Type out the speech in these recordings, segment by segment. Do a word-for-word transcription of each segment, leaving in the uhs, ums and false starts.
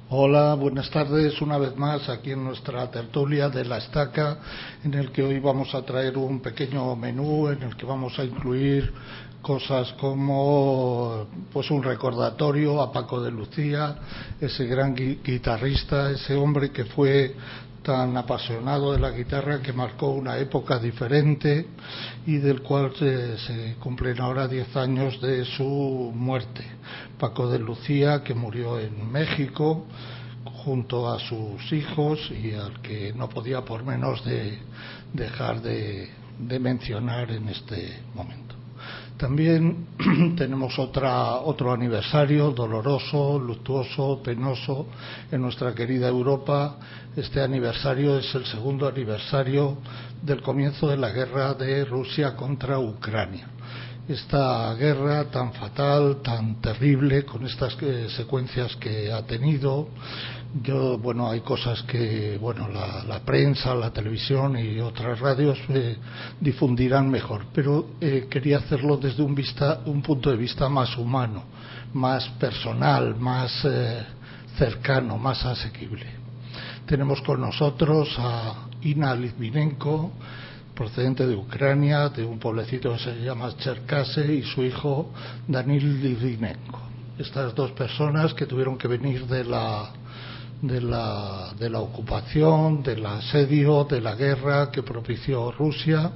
Hola, buenas tardes, una vez más aquí en nuestra tertulia de La Estaca, en el que hoy vamos a traer un pequeño menú en el que vamos a incluir cosas como pues un recordatorio a Paco de Lucía, ese gran guitarrista, ese hombre que fue tan apasionado de la guitarra, que marcó una época diferente y del cual se, se cumplen ahora diez años de su muerte. Paco de Lucía, que murió en México junto a sus hijos y al que no podía por menos de dejar de, de mencionar en este momento. También tenemos otra, otro aniversario doloroso, luctuoso, penoso en nuestra querida Europa. Este aniversario es el segundo aniversario del comienzo de la guerra de Rusia contra Ucrania. Esta guerra tan fatal, tan terrible, con estas eh, secuencias que ha tenido. Yo, bueno, hay cosas que, bueno, la, la prensa, la televisión y otras radios eh, difundirán mejor, pero eh, quería hacerlo desde un, vista, un punto de vista más humano, más personal, más eh, cercano, más asequible. Tenemos con nosotros a Ina Litvinenko, procedente de Ucrania, de un pueblecito que se llama Cherkasy, y su hijo Danil Litvinenko. Estas dos personas que tuvieron que venir de la de la de la ocupación, del asedio, de la guerra que propició Rusia,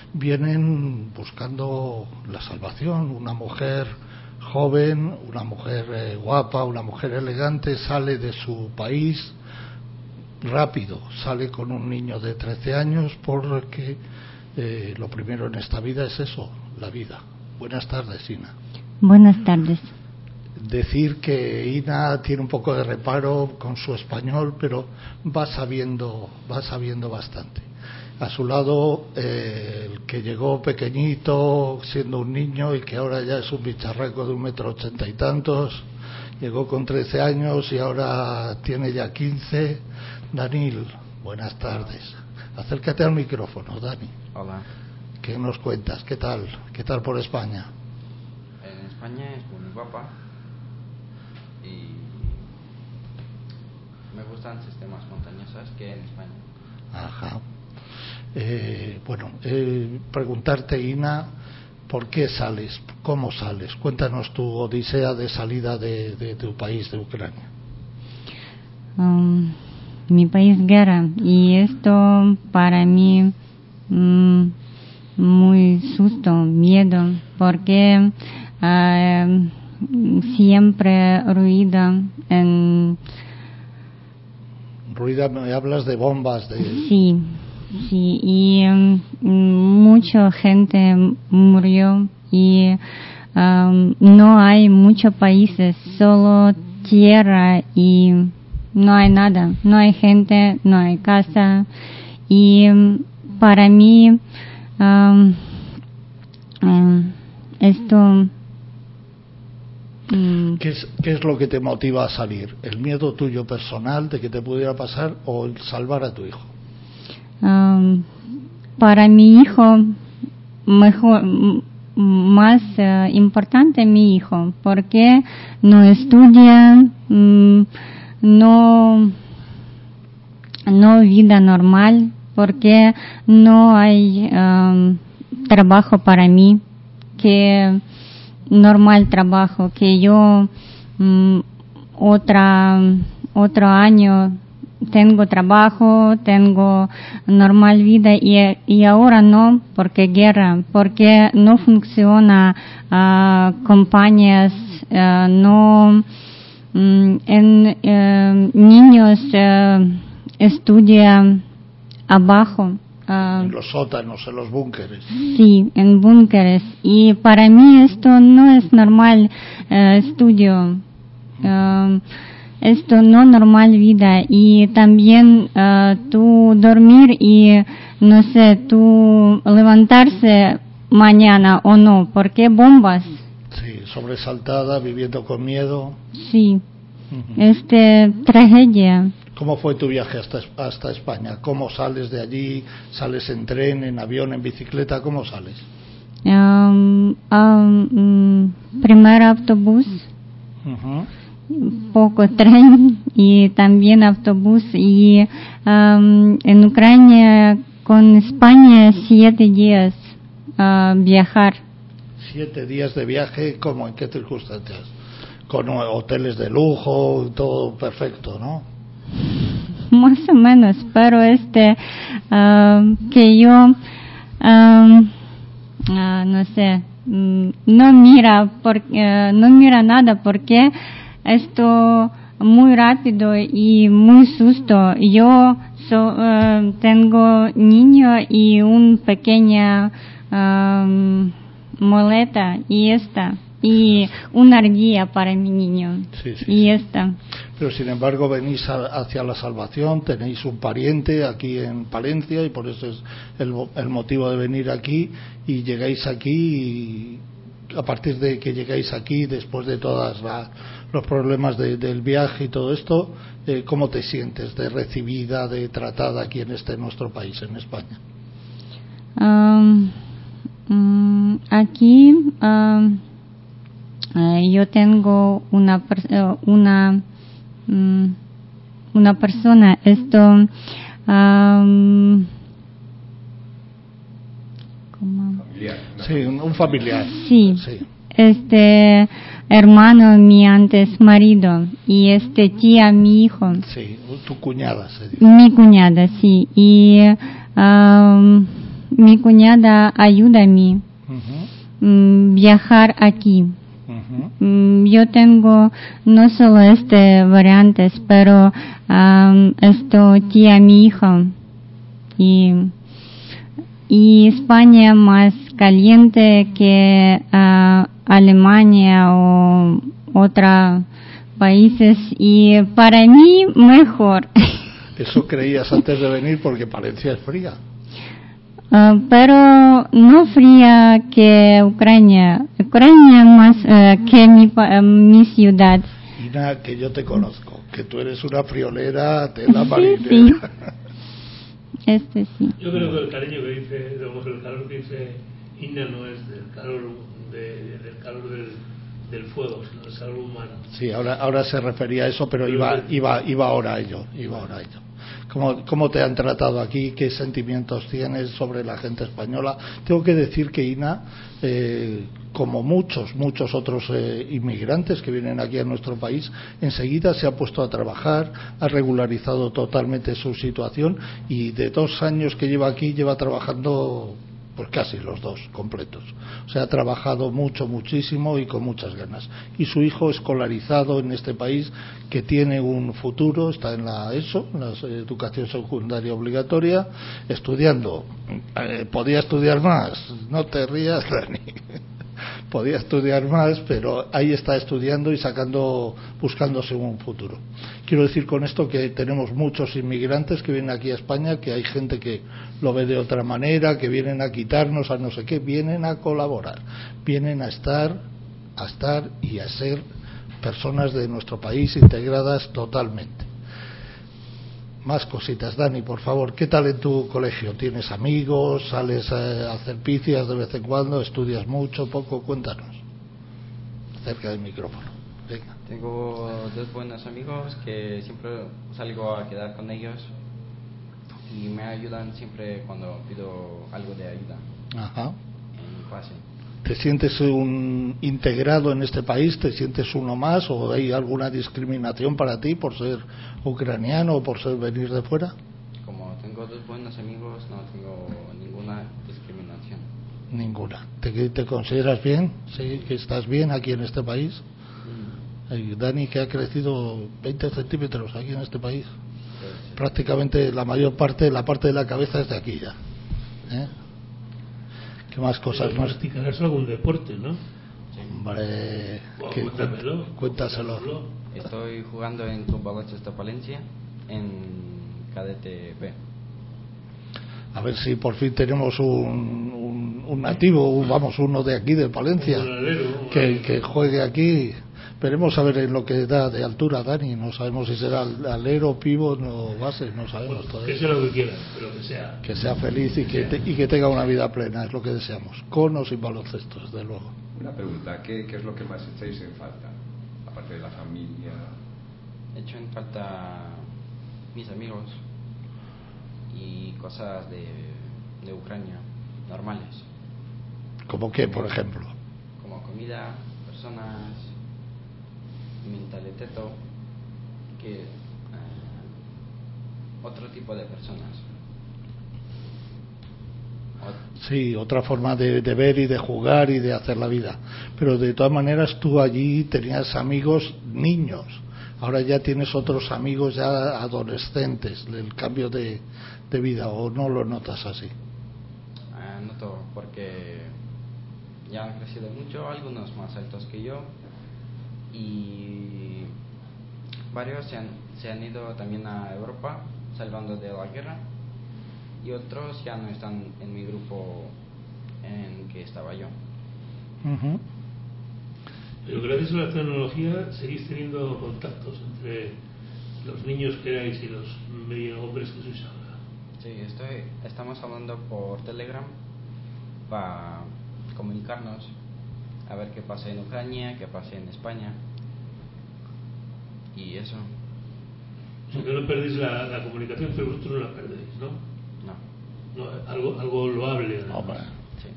vienen buscando la salvación. Una mujer joven, una mujer eh, guapa, una mujer elegante, sale de su país rápido, sale con un niño de trece años, porque eh, lo primero en esta vida es eso, la vida. Buenas tardes, Ina. Buenas tardes. Decir que Ina tiene un poco de reparo con su español, pero va sabiendo, va sabiendo bastante. A su lado, eh, el que llegó pequeñito, siendo un niño, y que ahora ya es un bicharraco de un metro ochenta y tantos, llegó con trece años y ahora tiene ya quince. Danil, buenas tardes. Acércate al micrófono, Dani. Hola. ¿Qué nos cuentas? ¿Qué tal? ¿Qué tal por España? En España es muy guapa y me gustan sistemas montañosos que en España. Ajá. Eh, bueno, eh, preguntarte, Ina, ¿por qué sales? ¿Cómo sales? Cuéntanos tu odisea de salida de, de tu país, de Ucrania. Um, mi país guerra, y esto para mí um, muy susto, miedo, porque uh, siempre ruido en... Ruido, me hablas de bombas, de... Sí, sí, y um, mucha gente murió y um, no hay muchos países, solo tierra y no hay nada, no hay gente, no hay casa. Y um, para mí um, um, esto um, ¿Qué es, ¿Qué es lo que te motiva a salir? ¿El miedo tuyo personal de que te pudiera pasar o el salvar a tu hijo? Um, para mi hijo, mejor, más uh, importante mi hijo, porque no estudia, um, no, no vida normal, porque no hay um, trabajo para mí, que normal trabajo, que yo um, otra, otro año tengo trabajo, tengo normal vida y, y ahora no, porque guerra, porque no funciona uh, compañías, uh, no um, en uh, niños uh, estudian abajo. Uh, en los sótanos, en los búnkeres. Sí, en búnkeres. Y para mí esto no es normal uh, estudio. Uh, esto no normal vida, y también uh, tú dormir y no sé, tú levantarse mañana o no, porque bombas. Sí, sobresaltada, viviendo con miedo. Sí, Uh-huh. este tragedia. ¿Cómo fue tu viaje hasta, hasta España? ¿Cómo sales de allí? ¿Sales en tren, en avión, en bicicleta? ¿Cómo sales? Um, um, primer autobús. Uh-huh. Poco tren y también autobús. Y um, en Ucrania con España siete días uh, viajar. Siete días de viaje, ¿cómo? ¿En qué circunstancias? Con hoteles de lujo, todo perfecto, ¿no? Más o menos, pero este uh, que yo um, uh, no sé, um, no mira por, uh, no mira nada porque esto muy rápido y muy susto. Yo so, uh, tengo niño y un pequeña um, muleta y esta y una ardilla para mi niño. Sí, sí, y sí. esta. Pero sin embargo venís a, hacia la salvación, tenéis un pariente aquí en Palencia y por eso es el, el motivo de venir aquí, y llegáis aquí y a partir de que llegáis aquí, después de todos los problemas de, del viaje y todo esto, eh, ¿cómo te sientes de recibida, de tratada aquí en este nuestro país, en España? Um, um, aquí um, uh, yo tengo una uh, una um, una persona esto um, ¿cómo? Familiar, Sí, un, un familiar. Sí, sí, este hermano mi antes marido y este tía mi hijo. Sí, tu cuñada se dice. Mi cuñada, sí, y um, mi cuñada ayuda a mí Uh-huh. um, viajar aquí. Uh-huh. Um, yo tengo no solo este variantes, pero um, esto tía mi hijo y y España más caliente que uh, Alemania o otros países y para mí mejor. Eso creías antes de venir porque Palencia es fría. Uh, pero no fría que Ucrania. Ucrania más uh, que mi, uh, mi ciudad. Y nada, que yo te conozco, que tú eres una friolera, tela Sí, marinera. sí. Este sí. Yo creo que el cariño que dice, digamos, el calor que dice Inna no es del calor, de, del, calor del, del fuego, sino del calor humano. Sí, ahora ahora se refería a eso, pero iba iba iba ahora a ello, iba ahora a ello. ¿Cómo, ¿Cómo te han tratado aquí? ¿Qué sentimientos tienes sobre la gente española? Tengo que decir que Ina, eh, como muchos, muchos otros eh, inmigrantes que vienen aquí a nuestro país, enseguida se ha puesto a trabajar, ha regularizado totalmente su situación y de dos años que lleva aquí, lleva trabajando pues casi los dos completos. O sea, ha trabajado mucho, muchísimo y con muchas ganas. Y su hijo escolarizado en este país, que tiene un futuro, está en la ESO, en la educación secundaria obligatoria, estudiando. Eh, podía estudiar más, no te rías, Dani. Podía estudiar más, pero ahí está estudiando y sacando, buscándose un futuro. Quiero decir con esto que tenemos muchos inmigrantes que vienen aquí a España, que hay gente que lo ve de otra manera, que vienen a quitarnos, a no sé qué, vienen a colaborar, vienen a estar, a estar y a ser personas de nuestro país integradas totalmente. Más cositas, Dani, por favor. ¿Qué tal en tu colegio? ¿Tienes amigos? ¿Sales a hacer picias de vez en cuando? ¿Estudias mucho, poco? Cuéntanos. Cerca del micrófono. Venga. Tengo dos buenos amigos que siempre salgo a quedar con ellos y me ayudan siempre cuando pido algo de ayuda. Ajá. En clase. ¿Te sientes un integrado en este país? ¿Te sientes uno más? ¿O hay alguna discriminación para ti por ser ucraniano o por ser venir de fuera? Como tengo dos buenos amigos, no tengo ninguna discriminación. Ninguna. ¿Te, te consideras bien? ¿Sí? ¿Que estás bien aquí en este país? Mm. Hay Dani, que ha crecido veinte centímetros aquí en este país. Sí, sí. Prácticamente la mayor parte, la parte de la cabeza es de aquí ya. ¿Eh? ¿Qué más cosas? Pero practicarás algún deporte, ¿no? Hombre, Bueno, que, cuéntamelo, cuéntaselo. cuéntamelo. Estoy jugando en Club Baloncesto Palencia en cadete B. A ver si por fin tenemos un, un, un nativo, un, vamos, uno de aquí, de Palencia, Un alero, que, que juegue aquí. Veremos a ver en lo que da de altura, Dani. No sabemos si será alero, pívot o base, no sabemos bueno, todavía. que sea lo que quieras, pero que sea. Que sea feliz y que, te, y que tenga una vida plena, es lo que deseamos. Con o sin baloncesto, desde luego. Una pregunta, ¿qué, ¿qué es lo que más echáis en falta? Aparte de la familia. Echo en falta mis amigos y cosas de, de Ucrania, normales. ¿Cómo qué, por ejemplo? Como comida, personas, mentaliteto, que eh, otro tipo de personas. Ot- Sí, otra forma de, de ver y de jugar y de hacer la vida. Pero de todas maneras tú allí tenías amigos niños. Ahora ya tienes otros amigos ya adolescentes, el cambio de, de vida, ¿o no lo notas así? eh, noto porque ya han crecido mucho, algunos más altos que yo, y varios se han, se han ido también a Europa salvando de la guerra, y otros ya no están en mi grupo en que estaba yo. Uh-huh. Pero gracias a la tecnología seguís teniendo contactos entre los niños que erais y los medio hombres que sois ahora. Sí, estoy, estamos hablando por Telegram para comunicarnos, a ver qué pasa en Ucrania, qué pasa en España, y eso. O sea que no perdéis la, la comunicación, pero vosotros no la perdéis, ¿no? No. No, algo, algo loable. además. Hombre. Sí.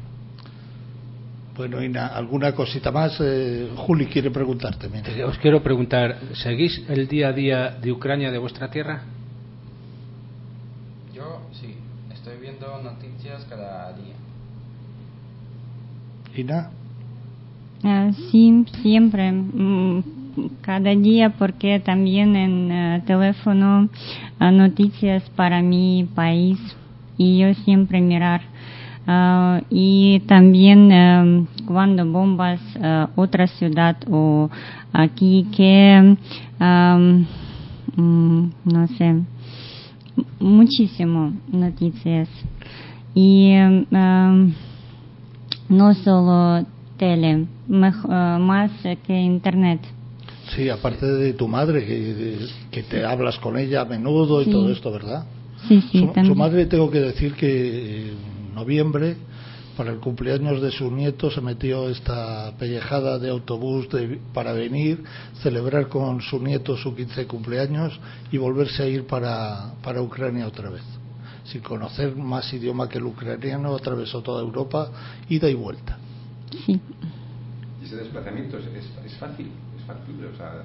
Bueno, Ina, ¿alguna cosita más? Eh, Juli quiere preguntarte. Mira. Eh, Os quiero preguntar, ¿seguís el día a día de Ucrania, de vuestra tierra? Yo sí, estoy viendo noticias cada día. Ina, Ah, sí, siempre, mm, cada día, porque también en eh, teléfono ah, noticias para mi país y yo siempre mirar. Ah, y también eh, cuando bombas eh, otra ciudad o aquí que am, mm, no sé, muchísimo noticias y em, am, no solo tele, mej- eh, más que internet. sí, aparte de tu madre, que, que te hablas con ella a menudo Sí. y todo esto, ¿verdad? Sí, sí, su, también. su madre, tengo que decir que en noviembre, para el cumpleaños de su nieto, se metió esta pellejada de autobús de, para venir, celebrar con su nieto su quince cumpleaños y volverse a ir para, para Ucrania otra vez. Sin conocer más idioma que el ucraniano, atravesó toda Europa, ida y vuelta. Sí. Y ese desplazamiento es, es, es fácil, es factible. O sea,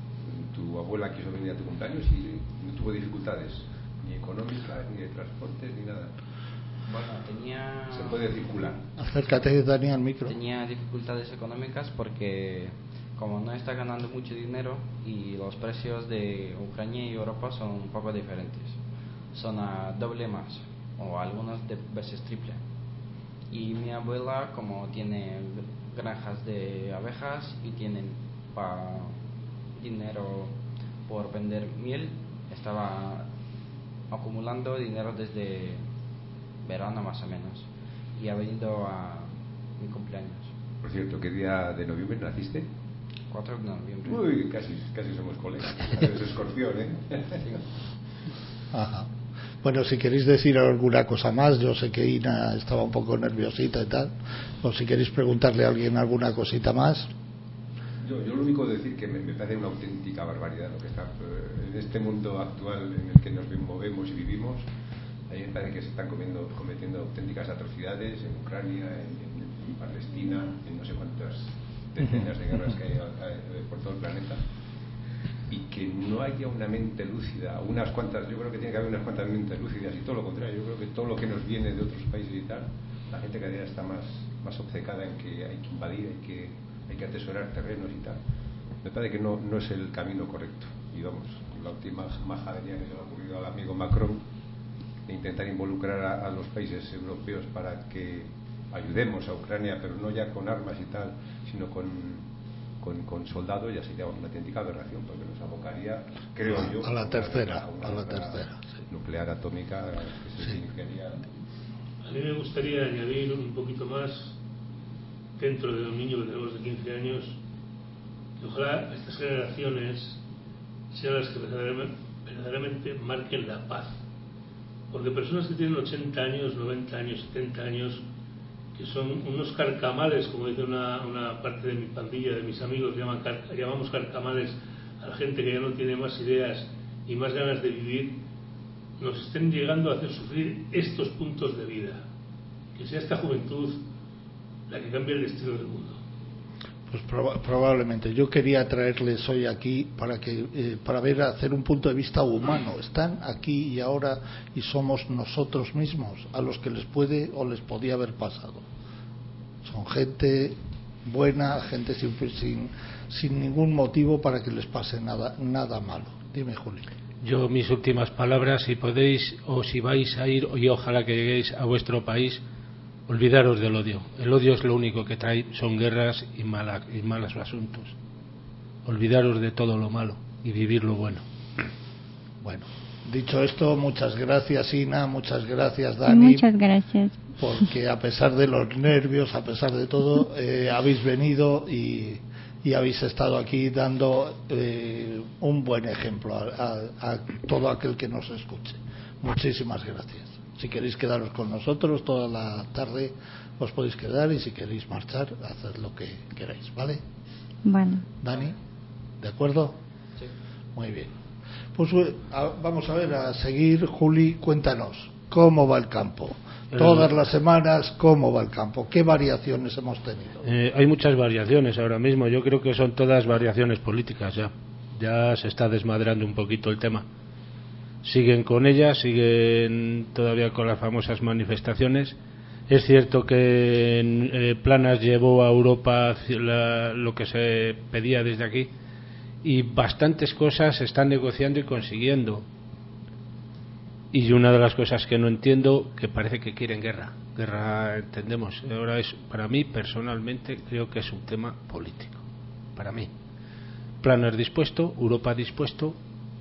tu abuela quiso venir a tu cumpleaños y no tuvo dificultades, ni económicas, ni de transporte, ni nada. Bueno, tenía... Se puede circular. Acércate, Dani, al micro. Tenía dificultades económicas porque como no está ganando mucho dinero y los precios de Ucrania y Europa son un poco diferentes. Son a doble más o algunas de veces triple. Y mi abuela, como tiene granjas de abejas y tienen pa dinero por vender miel, estaba acumulando dinero desde verano más o menos y ha venido a mi cumpleaños. Por cierto, ¿qué día de noviembre naciste? cuatro de noviembre. Uy, casi, casi somos colegas. Eres escorpión, ¿eh? Sí. Ajá. Bueno, si queréis decir alguna cosa más, yo sé que Ina estaba un poco nerviosita y tal, o si queréis preguntarle a alguien alguna cosita más. Yo, yo lo único que decir que me, me parece una auténtica barbaridad lo que está eh, en este mundo actual en el que nos movemos y vivimos. A mí me parece que se están comiendo, cometiendo auténticas atrocidades en Ucrania, en, en, en Palestina, en no sé cuántas decenas de guerras que hay a, a, por todo el planeta, y que no haya una mente lúcida, unas cuantas, yo creo que tiene que haber unas cuantas mentes lúcidas, y todo lo contrario. Yo creo que todo lo que nos viene de otros países y tal, la gente cada día está más, más obcecada en que hay que invadir, hay que, hay que atesorar terrenos y tal. Me parece que no, no es el camino correcto. Y vamos, la última majadería que se le ha ocurrido al amigo Macron de intentar involucrar a, a los países europeos para que ayudemos a Ucrania, pero no ya con armas y tal, sino con, con, con soldados, ya sería una auténtica aberración, porque nos abocaría, creo a, yo, a la una, tercera, una, una a la tercera sí. nuclear atómica, que se sí. significaría. A mí me gustaría añadir un poquito más, dentro de un niño que tenemos de quince años, que ojalá estas generaciones sean las que verdaderamente, verdaderamente marquen la paz. Porque personas que tienen ochenta años, noventa años, setenta años, que son unos carcamales, como dice una, una parte de mi pandilla, de mis amigos, llaman car, llamamos carcamales a la gente que ya no tiene más ideas y más ganas de vivir, nos estén llegando a hacer sufrir estos puntos de vida, que sea esta juventud la que cambie el destino del mundo. Pues proba- probablemente. Yo quería traerles hoy aquí para que eh, para ver, hacer un punto de vista humano. Están aquí y ahora y somos nosotros mismos a los que les puede o les podía haber pasado. Son gente buena, gente sin, sin, sin ningún motivo para que les pase nada, nada malo. Dime, Juli. Yo, mis últimas palabras, si podéis o si vais a ir, y ojalá que lleguéis a vuestro país, olvidaros del odio. El odio es lo único que trae, son guerras y, mala, y malos asuntos. Olvidaros de todo lo malo y vivir lo bueno. Bueno, dicho esto, muchas gracias, Ina, muchas gracias, Dani. Muchas gracias. Porque a pesar de los nervios, a pesar de todo, eh, habéis venido y, y habéis estado aquí dando eh, un buen ejemplo a, a, a todo aquel que nos escuche. Muchísimas gracias. Si queréis quedaros con nosotros toda la tarde, os podéis quedar, y si queréis marchar, haced lo que queráis, ¿vale? Vale. Dani, ¿de acuerdo? Sí. Muy bien. Pues eh, a, vamos a ver, a seguir. Juli, cuéntanos, ¿cómo va el campo? Todas las semanas, ¿cómo va el campo? ¿Qué variaciones hemos tenido? Eh, hay muchas variaciones ahora mismo. Yo creo que son todas variaciones políticas ya. Ya se está desmadrando un poquito el tema. Siguen con ellas, siguen todavía con las famosas manifestaciones. Es cierto que en, eh, Planas llevó a Europa la, lo que se pedía desde aquí, y bastantes cosas se están negociando y consiguiendo. Y una de las cosas que no entiendo, que parece que quieren guerra. Guerra, entendemos. Ahora es, para mí, personalmente, creo que es un tema político. Para mí. Planas dispuesto, Europa dispuesto.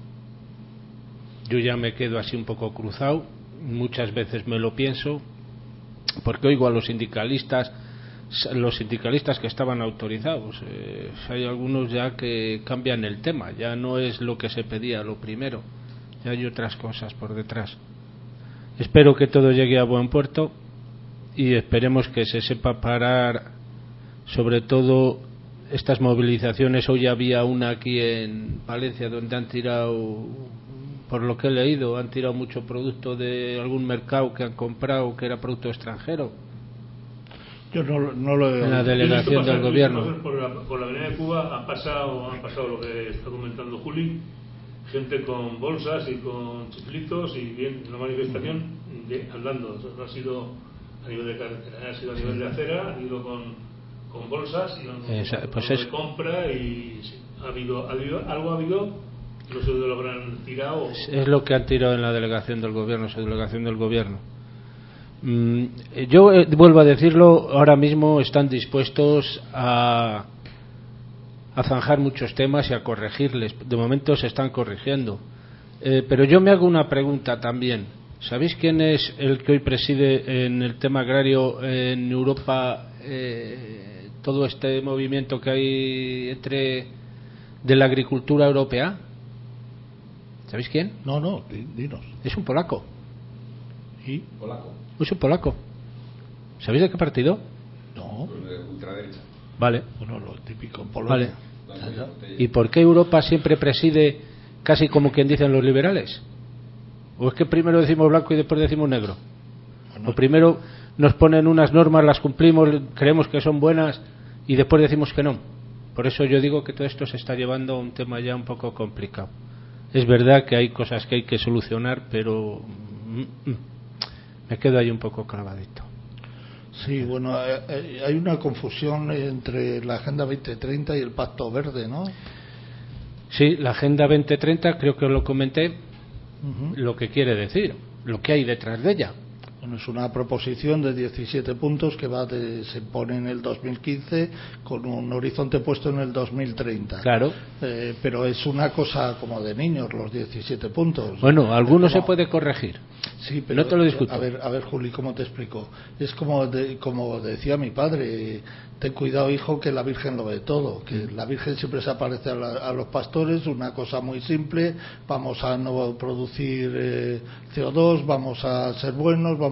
Yo ya me quedo así un poco cruzado. Muchas veces me lo pienso, porque oigo a los sindicalistas, los sindicalistas que estaban autorizados. Eh, hay algunos ya que cambian el tema. Ya no es lo que se pedía, lo primero. Ya hay otras cosas por detrás. Espero que todo llegue a buen puerto y esperemos que se sepa parar, sobre todo estas movilizaciones. Hoy había una aquí en Valencia donde han tirado, por lo que he leído, han tirado mucho producto de algún mercado que han comprado que era producto extranjero. Yo no, no lo he En la oído. delegación del gobierno. Por la, por la avenida de Cuba ha pasado, ha pasado lo que está comentando Juli, gente con bolsas y con chiflitos y bien, en la manifestación de, andando. Eso no ha sido a nivel de carretera, ha sido a nivel sí. de acera, ha ido con, con bolsas y con, Esa, pues con es... de compra, y sí, ha, habido, ha habido algo ha habido, no sé dónde lo habrán tirado. O... Es lo que han tirado en la delegación del gobierno, su delegación del gobierno. Mm, yo eh, vuelvo a decirlo, ahora mismo están dispuestos a a zanjar muchos temas y a corregirles. De momento se están corrigiendo. Eh, pero yo me hago una pregunta también. ¿Sabéis quién es el que hoy preside en el tema agrario en Europa eh, todo este movimiento que hay entre de la agricultura europea? ¿Sabéis quién? No, no, dinos. Es un polaco. ¿Y? Polaco. Es un polaco. ¿Sabéis de qué partido? No. De ultraderecha. Vale. Bueno, lo típico en Polonia. Vale. ¿Y por qué Europa siempre preside casi como quien dicen los liberales? ¿O es que primero decimos blanco y después decimos negro? Bueno, o primero nos ponen unas normas, las cumplimos, creemos que son buenas y después decimos que no. Por eso yo digo que todo esto se está llevando a un tema ya un poco complicado. Es verdad que hay cosas que hay que solucionar, pero me quedo ahí un poco clavadito. Sí, bueno, hay una confusión entre la Agenda veinte treinta y el Pacto Verde, ¿no? Sí, la Agenda veinte treinta, creo que lo comenté, uh-huh. Lo que quiere decir, lo que hay detrás de ella. Bueno, es una proposición de diecisiete puntos que va de, se pone en el dos mil quince con un horizonte puesto en el dos mil treinta. Claro. Eh, pero es una cosa como de niños, los diecisiete puntos. Bueno, algunos se puede corregir. Sí, pero no te lo discuto. A ver, a ver, Juli, ¿cómo te explico? Es como de, como decía mi padre, ten cuidado, hijo, que la Virgen lo ve todo, que mm. la Virgen siempre se aparece a, la, a los pastores, una cosa muy simple, vamos a no producir eh, C O dos, vamos a ser buenos, vamos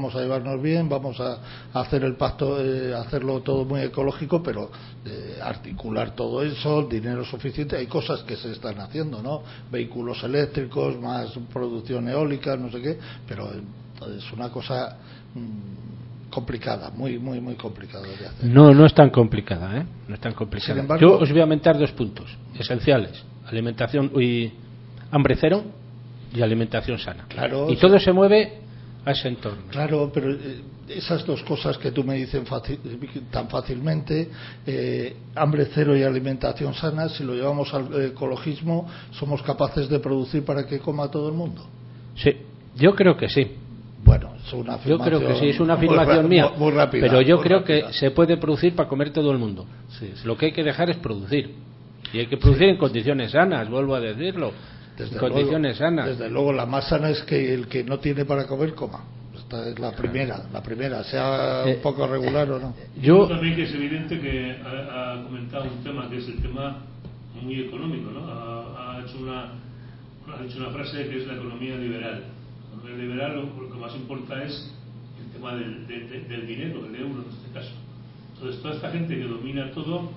vamos a llevarnos bien, vamos a, a hacer el pacto, eh, hacerlo todo muy ecológico, pero eh, articular todo eso, dinero suficiente. Hay cosas que se están haciendo, ¿no? Vehículos eléctricos, más producción eólica, no sé qué, pero es una cosa mmm, complicada, muy, muy, muy complicada de hacer. No, no es tan complicada, ¿eh? No es tan complicada. Sin embargo, yo os voy a aumentar dos puntos esenciales: alimentación y hambre cero y alimentación sana. Claro, y todo se mueve a ese entorno. Claro, pero eh, esas dos cosas que tú me dices fácil, tan fácilmente, eh, hambre cero y alimentación sana, si lo llevamos al ecologismo, ¿somos capaces de producir para que coma todo el mundo? Sí, yo creo que sí. Bueno, es una afirmación. Yo creo que sí, es una afirmación muy, mía. Muy rápida, pero yo muy creo rápida. que se puede producir para comer todo el mundo. Sí, sí. Lo que hay que dejar es producir. Y hay que producir sí. en condiciones sanas, vuelvo a decirlo. Desde en condiciones luego, sanas. Desde luego, la más sana es que el que no tiene para comer coma. Esta es la primera, la primera, sea eh, un poco regular o no. Yo también que es evidente que ha, ha comentado un tema que es el tema muy económico, ¿no? Ha, ha hecho una ha hecho una frase que es la economía liberal. La economía liberal lo, lo que más importa es el tema del, de, de, del dinero, del euro en este caso. Entonces toda esta gente que domina todo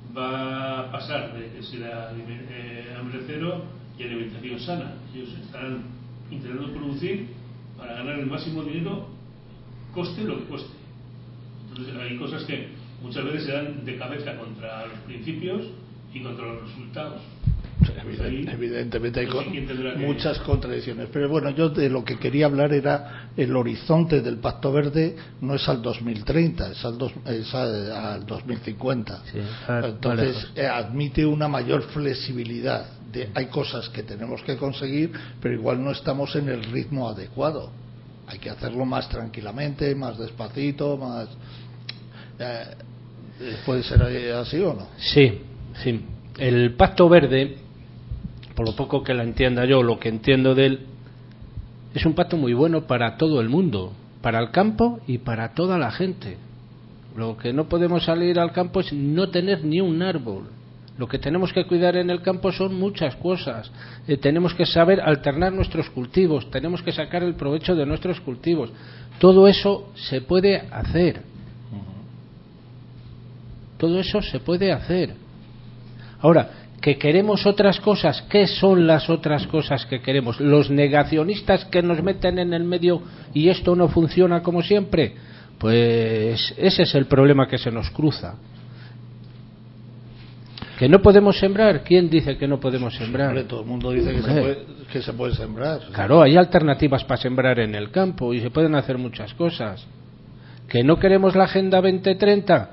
va a pasar de si la eh, hambre cero y alimentación sana. Ellos estarán intentando producir para ganar el máximo dinero, coste lo que cueste. Entonces hay cosas que muchas veces se dan de cabeza contra los principios y contra los resultados. Pues ahí, evidentemente hay pues con, que... muchas contradicciones, pero bueno, yo de lo que quería hablar era el horizonte del Pacto Verde no es al dos mil treinta, es al, dos, es al, al dos mil cincuenta. Sí, a, entonces eh, admite una mayor flexibilidad. De, hay cosas que tenemos que conseguir, pero igual no estamos en el ritmo adecuado. Hay que hacerlo más tranquilamente, más despacito, más eh, ¿puede ser así o no? Sí, sí. El Pacto Verde, por lo poco que la entienda yo, lo que entiendo de él, es un pacto muy bueno para todo el mundo, para el campo y para toda la gente. Lo que no podemos salir al campo es no tener ni un árbol. Lo que tenemos que cuidar en el campo son muchas cosas. Eh, tenemos que saber alternar nuestros cultivos, tenemos que sacar el provecho de nuestros cultivos. Todo eso se puede hacer. Todo eso se puede hacer. Ahora, que queremos otras cosas, ¿qué son las otras cosas que queremos? Los negacionistas que nos meten en el medio y esto no funciona como siempre. Pues ese es el problema que se nos cruza. ¿Que no podemos sembrar? ¿Quién dice que no podemos sembrar? Hombre, todo el mundo dice que se, puede, que se puede sembrar. Claro, hay alternativas para sembrar en el campo y se pueden hacer muchas cosas. ¿Que no queremos la Agenda veinte treinta?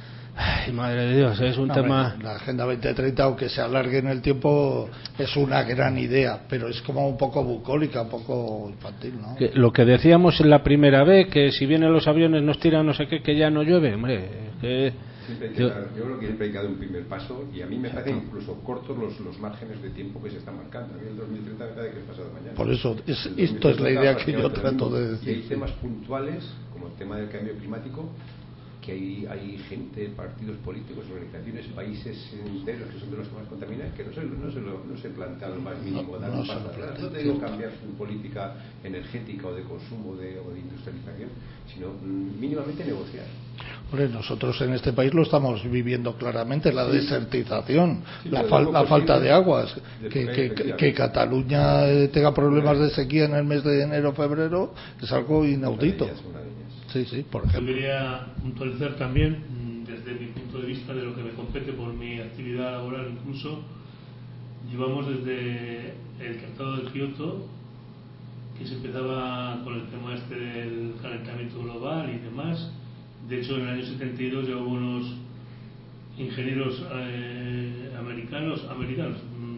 Ay, madre de Dios, es un no, tema... La Agenda veinte treinta, aunque se alargue en el tiempo, es una gran idea, pero es como un poco bucólica, un poco infantil, ¿no? Que lo que decíamos en la primera vez, que si vienen los aviones nos tiran no sé qué, que ya no llueve, hombre, que... Siempre hay que dar, yo creo que siempre hay que dar un primer paso y a mí me parecen incluso cortos los, los márgenes de tiempo que se están marcando. A mí el dos mil treinta me parece que es pasado mañana. Por eso, es, esto es la idea que yo trato de decir. Y hay temas puntuales, como el tema del cambio climático, que hay, hay gente, partidos políticos, organizaciones, países enteros que son de los que más contaminan, que no se, no se, lo, no se plantean lo más mínimo. No, no, no, atrás. No te digo cambiar su política energética o de consumo de, o de industrialización, sino mínimamente negociar. Hombre, nosotros en este país lo estamos viviendo claramente, la sí. desertización, sí, la, fal, la falta de aguas, de que, que, que, que Cataluña tenga problemas de sequía en el mes de enero febrero es algo inaudito. Sí, sí, por ejemplo. Yo quería puntualizar también, desde mi punto de vista, de lo que me compete por mi actividad laboral incluso, llevamos desde el Tratado de Kioto, que se empezaba con el tema este del calentamiento global y demás. De hecho, en el año setenta y dos ya hubo unos ingenieros eh, americanos, americanos,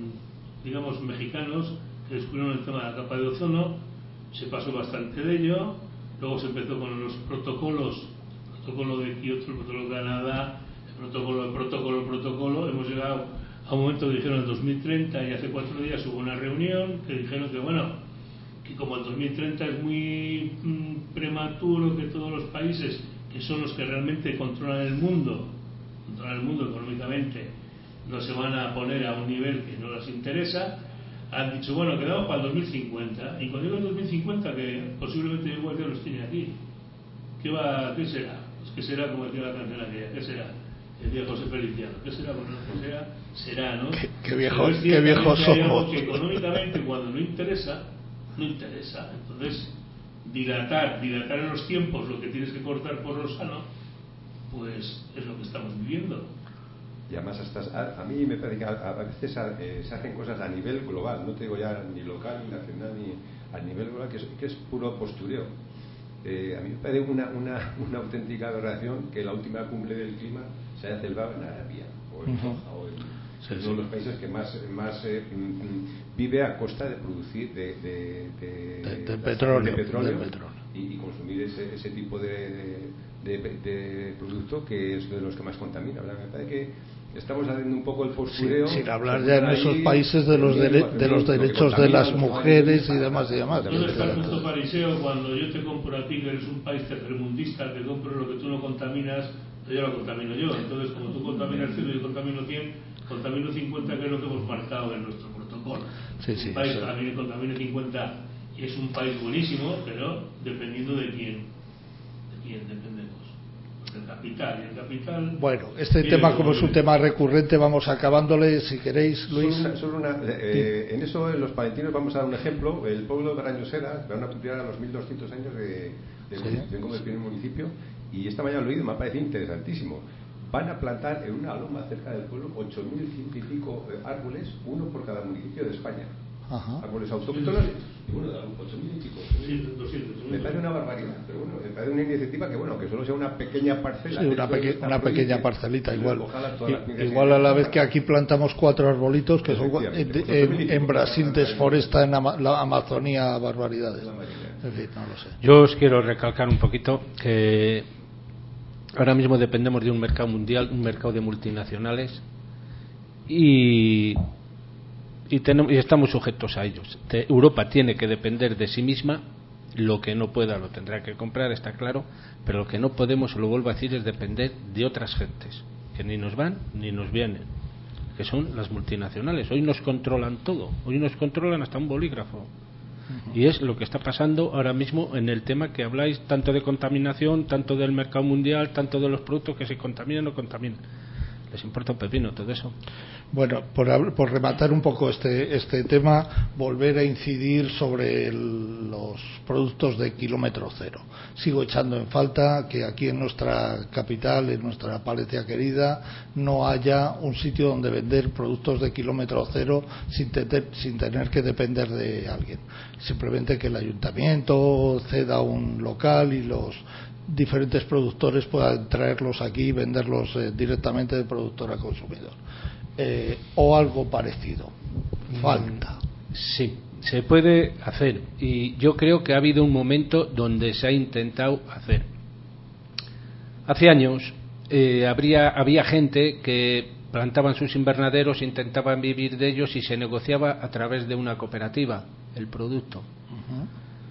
digamos mexicanos, que descubrieron el tema de la capa de ozono. Se pasó bastante de ello. Luego se empezó con los protocolos, el protocolo de Kioto, el protocolo de Canadá, el protocolo, el protocolo, el protocolo. Hemos llegado a un momento que dijeron el dos mil treinta y hace cuatro días hubo una reunión que dijeron que bueno, que como el dos mil treinta es muy mm, prematuro, que todos los países que son los que realmente controlan el mundo, controlan el mundo económicamente, no se van a poner a un nivel que no les interesa, han dicho, bueno, quedamos para el dos mil cincuenta, y cuando llega el dos mil cincuenta, que posiblemente igual ya los tiene aquí, ¿qué va, qué será? Pues ¿qué será, como decía la canción aquella? ¿Qué será? El viejo José Feliciano. ¿Qué será? Bueno, ¿qué será? Será, ¿no? Qué, qué viejos, es qué viejos somos. que económicamente, cuando no interesa, no interesa. Entonces, dilatar, dilatar en los tiempos lo que tienes que cortar por lo sano, pues es lo que estamos viviendo. Y además, hasta, a, a mí me parece que a, a veces a, eh, se hacen cosas a nivel global, no te digo ya ni local, ni nacional, ni a nivel global, que es, que es puro postureo. Eh, a mí me parece una, una, una auténtica aberración que la última cumbre del clima se haya celebrado en Arabia o en Doha, uh-huh. o en sí, uno sí. de los países que más, más eh, vive a costa de producir de, de, de, de, de, petróleo, de petróleo, de petróleo. Y, y consumir ese, ese tipo de, de, de, de producto que es de los que más contamina. ¿Verdad? Me parece que estamos haciendo un poco el postureo, sin, sin hablar ya en esos países de los, de, de los derechos de las mujeres y demás y demás. ¿Dónde está el punto fariseo cuando yo te compro a ti, que eres un país tercermundista, te compro lo que tú no contaminas, yo lo contamino yo? Entonces, como tú contaminas cien y yo contamino cien, contamino cincuenta, que es lo que hemos marcado en nuestro protocolo. Sí, sí, un país eso. que también contamine cincuenta y es un país buenísimo, pero dependiendo de quién, de quién dependemos. El capital y el capital. Bueno, este tema, como es un tema recurrente, vamos acabándole, si queréis, Luis. Solo una, solo una, eh, en eso, en los palentinos, vamos a dar un ejemplo. El pueblo de Barañosera van a cumplir a los mil doscientos años de, de sí. Vengo del primer municipio, y esta mañana lo he oído, me ha parecido interesantísimo. Van a plantar en una loma cerca del pueblo ocho mil ciento y pico árboles, uno por cada municipio de España. Ajá. Árboles autóctonos, y bueno, ocho mil y pico. Me parece una barbaridad, pero bueno, me parece una iniciativa que, bueno, que solo sea una pequeña parcela. Sí, una, peque una pequeña parcelita, igual. Y, igual a la vez que aquí plantamos cuatro arbolitos, que son, en, en, en Brasil desforesta en Ama la Amazonía barbaridades. En fin, no lo sé. Yo os quiero recalcar un poquito que ahora mismo dependemos de un mercado mundial, un mercado de multinacionales, y Y, tenemos, y estamos sujetos a ellos. De, Europa tiene que depender de sí misma, lo que no pueda lo tendrá que comprar, está claro, pero lo que no podemos, lo vuelvo a decir, es depender de otras gentes, que ni nos van ni nos vienen, que son las multinacionales. Hoy nos controlan todo, hoy nos controlan hasta un bolígrafo. Uh-huh. Y es lo que está pasando ahora mismo en el tema que habláis, tanto de contaminación, tanto del mercado mundial, tanto de los productos que se contaminan o no contaminan. Les importa un pepino todo eso. Bueno, por, por rematar un poco este, este tema, volver a incidir sobre el, los productos de kilómetro cero. Sigo echando en falta que aquí en nuestra capital, en nuestra Palencia querida, no haya un sitio donde vender productos de kilómetro cero sin, te, sin tener que depender de alguien. Simplemente que el ayuntamiento ceda un local y los diferentes productores puedan traerlos aquí y venderlos eh, directamente de productor a consumidor. Eh, o algo parecido. Falta. Sí, se puede hacer, y yo creo que ha habido un momento donde se ha intentado hacer. Hace años eh, habría, había gente que plantaban sus invernaderos, intentaban vivir de ellos y se negociaba a través de una cooperativa el producto. Uh-huh.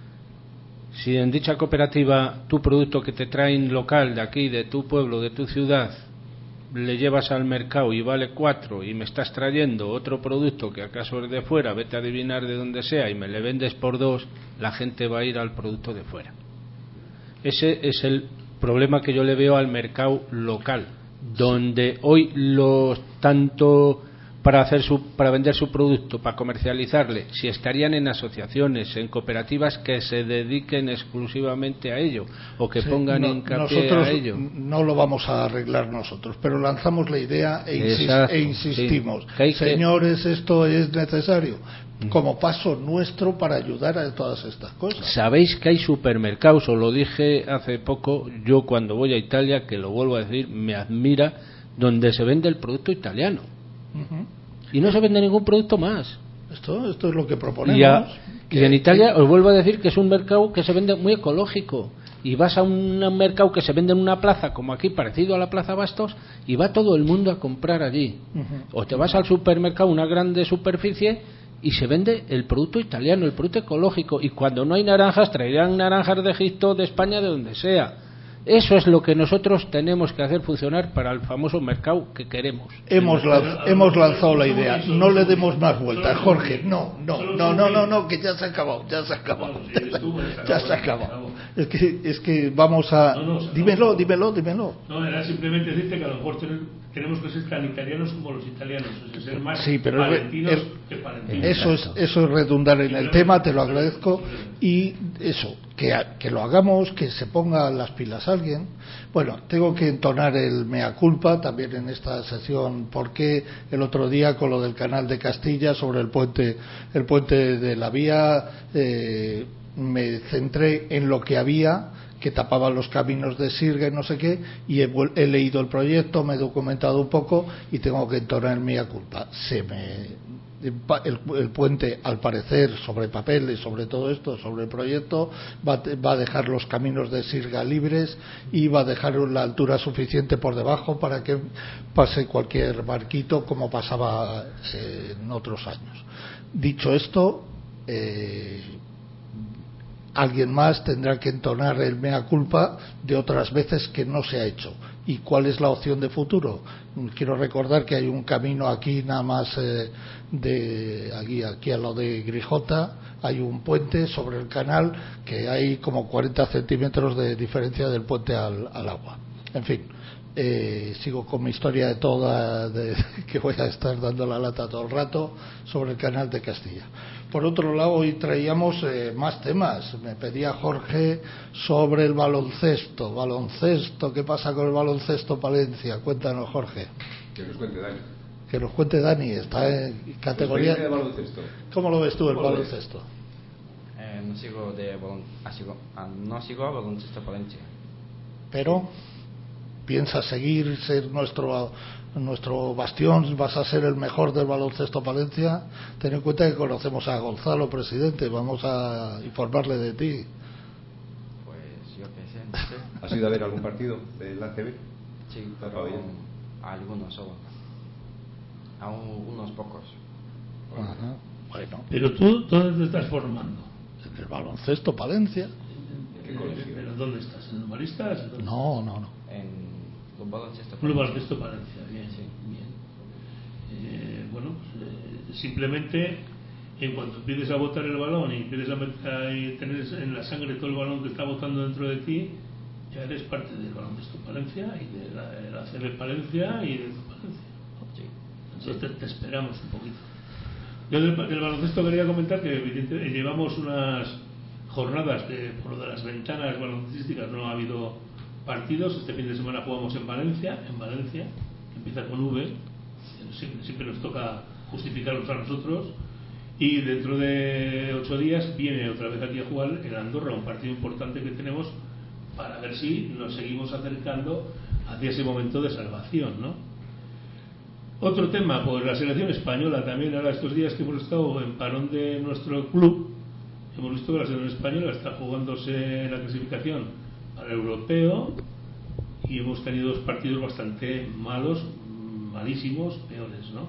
Si en dicha cooperativa tu producto que te traen local de aquí, de tu pueblo, de tu ciudad, le llevas al mercado y vale cuatro y me estás trayendo otro producto que acaso es de fuera, vete a adivinar de dónde sea, y me le vendes por dos, la gente va a ir al producto de fuera. Ese es el problema que yo le veo al mercado local, donde hoy los tanto para hacer su, para vender su producto, para comercializarle, si estarían en asociaciones, en cooperativas que se dediquen exclusivamente a ello o que sí, pongan no, hincapié a ello. No lo vamos a arreglar nosotros, pero lanzamos la idea e, insist, Exacto, e insistimos. Sí. Señores, que... esto es necesario como paso nuestro para ayudar a todas estas cosas. Sabéis que hay supermercados, os lo dije hace poco, yo cuando voy a Italia, que lo vuelvo a decir, me admira, donde se vende el producto italiano. Uh-huh. Y no se vende ningún producto más. Esto, esto es lo que proponemos. Y, a, que, y en Italia, que... os vuelvo a decir que es un mercado que se vende muy ecológico. Y vas a un, un mercado que se vende en una plaza, como aquí, parecido a la Plaza Bastos, y va todo el mundo a comprar allí. Uh-huh. O te vas al supermercado, una grande superficie, y se vende el producto italiano, el producto ecológico. Y cuando no hay naranjas, traerán naranjas de Egipto, de España, de donde sea. Eso es lo que nosotros tenemos que hacer funcionar para el famoso mercado que queremos. Hemos, lanz, hemos lanzado la idea, no le demos más vueltas, Jorge, no, no, no, no, no, no, que ya se ha acabado, ya se ha acabado, ya se ha acabado. Es que, es que vamos a... Dímelo, dímelo, dímelo. No, era simplemente decirte que a lo mejor tenemos que ser tan italianos como los italianos, es decir, ser más sí, pero palentinos el, que palentinos. Eso es, eso es redundar en el tema, te lo agradezco, y eso, que, que lo hagamos, que se ponga las pilas alguien. Bueno, tengo que entonar el mea culpa también en esta sesión, porque el otro día con lo del canal de Castilla sobre el puente, el puente de la vía, eh, me centré en lo que había, que tapaba los caminos de Sirga y no sé qué, y he, he leído el proyecto, me he documentado un poco y tengo que entonar el mea culpa. Se me El, el puente, al parecer, sobre papel y sobre todo esto, sobre el proyecto, va, va a dejar los caminos de Sirga libres y va a dejar la altura suficiente por debajo para que pase cualquier barquito como pasaba eh, en otros años. Dicho esto, eh, alguien más tendrá que entonar el mea culpa de otras veces que no se ha hecho. ¿Y cuál es la opción de futuro? Quiero recordar que hay un camino aquí nada más eh, de aquí, aquí a lo de Grijota, hay un puente sobre el canal que hay como cuarenta centímetros de diferencia del puente al, al agua. En fin, eh, sigo con mi historia de toda, de, que voy a estar dando la lata todo el rato sobre el canal de Castilla. Por otro lado, hoy traíamos eh, más temas. Me pedía Jorge sobre el baloncesto. Baloncesto, ¿qué pasa con el baloncesto Palencia? Cuéntanos, Jorge. Que nos cuente Dani. Que nos cuente Dani. Está en categoría. De baloncesto. ¿Cómo lo ves tú el baloncesto? Eh, no sigo de balon... ah, sigo... Ah, no sigo a baloncesto Palencia. Pero piensas seguir, ser nuestro nuestro bastión, vas a ser el mejor del baloncesto Palencia. Ten en cuenta que conocemos a Gonzalo, presidente, vamos a informarle de ti. Pues yo qué sé, no sé. ¿Has ido a ver algún partido del A C B? Sí, pero algunos solo, aún unos pocos. Ajá. Bueno, pero tú, ¿dónde te estás formando? En el baloncesto Palencia. ¿En qué colegio? ¿Pero dónde estás? ¿En los Maristas? No, no, no. En Club Baloncesto Club Baloncesto Palencia, bien, sí. bien. Eh, bueno, pues, eh, simplemente en cuanto empieces a botar el balón y empieces a, meter, a tener en la sangre todo el balón que está botando dentro de ti, ya eres parte del Baloncesto Palencia y de la, de la A C B Palencia y de Palencia. Sí. Entonces te, te esperamos un poquito. Yo del, del baloncesto quería comentar que evidentemente llevamos unas jornadas que por lo de las ventanas baloncestísticas no ha habido partidos. Este fin de semana jugamos en Valencia, en Valencia, que empieza con V, siempre, siempre nos toca justificarlos a nosotros, y dentro de ocho días viene otra vez aquí a jugar en Andorra, un partido importante que tenemos para ver si nos seguimos acercando hacia ese momento de salvación, ¿no? Otro tema, pues la selección española también. Ahora estos días que hemos estado en parón de nuestro club, hemos visto que la selección española está jugándose la clasificación para el europeo y hemos tenido dos partidos bastante malos, malísimos, peores, ¿no?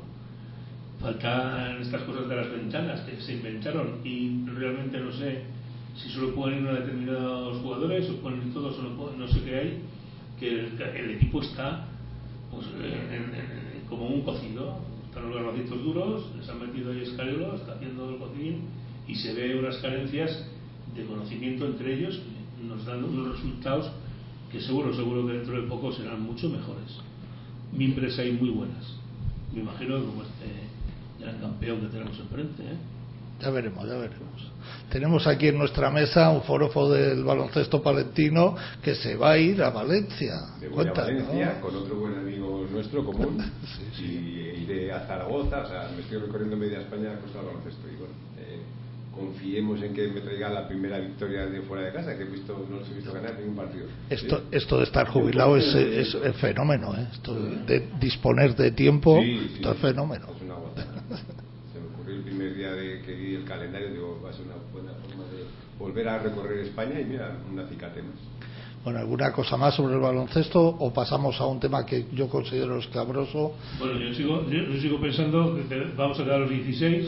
Faltan estas cosas de las ventanas que se inventaron y realmente no sé si solo pueden ir a determinados jugadores o pueden ir todos o no, no sé qué hay, que el, el equipo está pues en, en, en, como un cocido. Están los garbacitos duros, les han metido ahí escayola, está haciendo el cocín y se ve unas carencias de conocimiento entre ellos que nos dan unos resultados que seguro, seguro que dentro de poco serán mucho mejores. Mimbres hay muy buenas, me imagino como este gran campeón que tenemos enfrente, ¿eh? Ya veremos, ya veremos. Tenemos aquí en nuestra mesa un forofo del baloncesto palentino que se va a ir a Valencia. Me voy Cuenta, a Valencia, ¿no? con otro buen amigo nuestro común, sí, sí. y iré a Zaragoza. O sea, me estoy recorriendo media España a costa del baloncesto. Y bueno, eh, confiemos en que me traiga la primera victoria de fuera de casa, que he visto, no los he visto ganar ningún partido. Esto, ¿sí? Esto de estar jubilado es, es, es fenómeno, ¿eh? Esto de, de disponer de tiempo, sí, sí, esto es fenómeno. Es una guata. Se me ocurrió el primer día de que vi el calendario, digo, va a ser una buena forma de volver a recorrer España y mira, un acicate más. Bueno, ¿alguna cosa más sobre el baloncesto o pasamos a un tema que yo considero escabroso? Bueno, yo sigo, yo, yo sigo pensando que vamos a quedar a los dieciséis,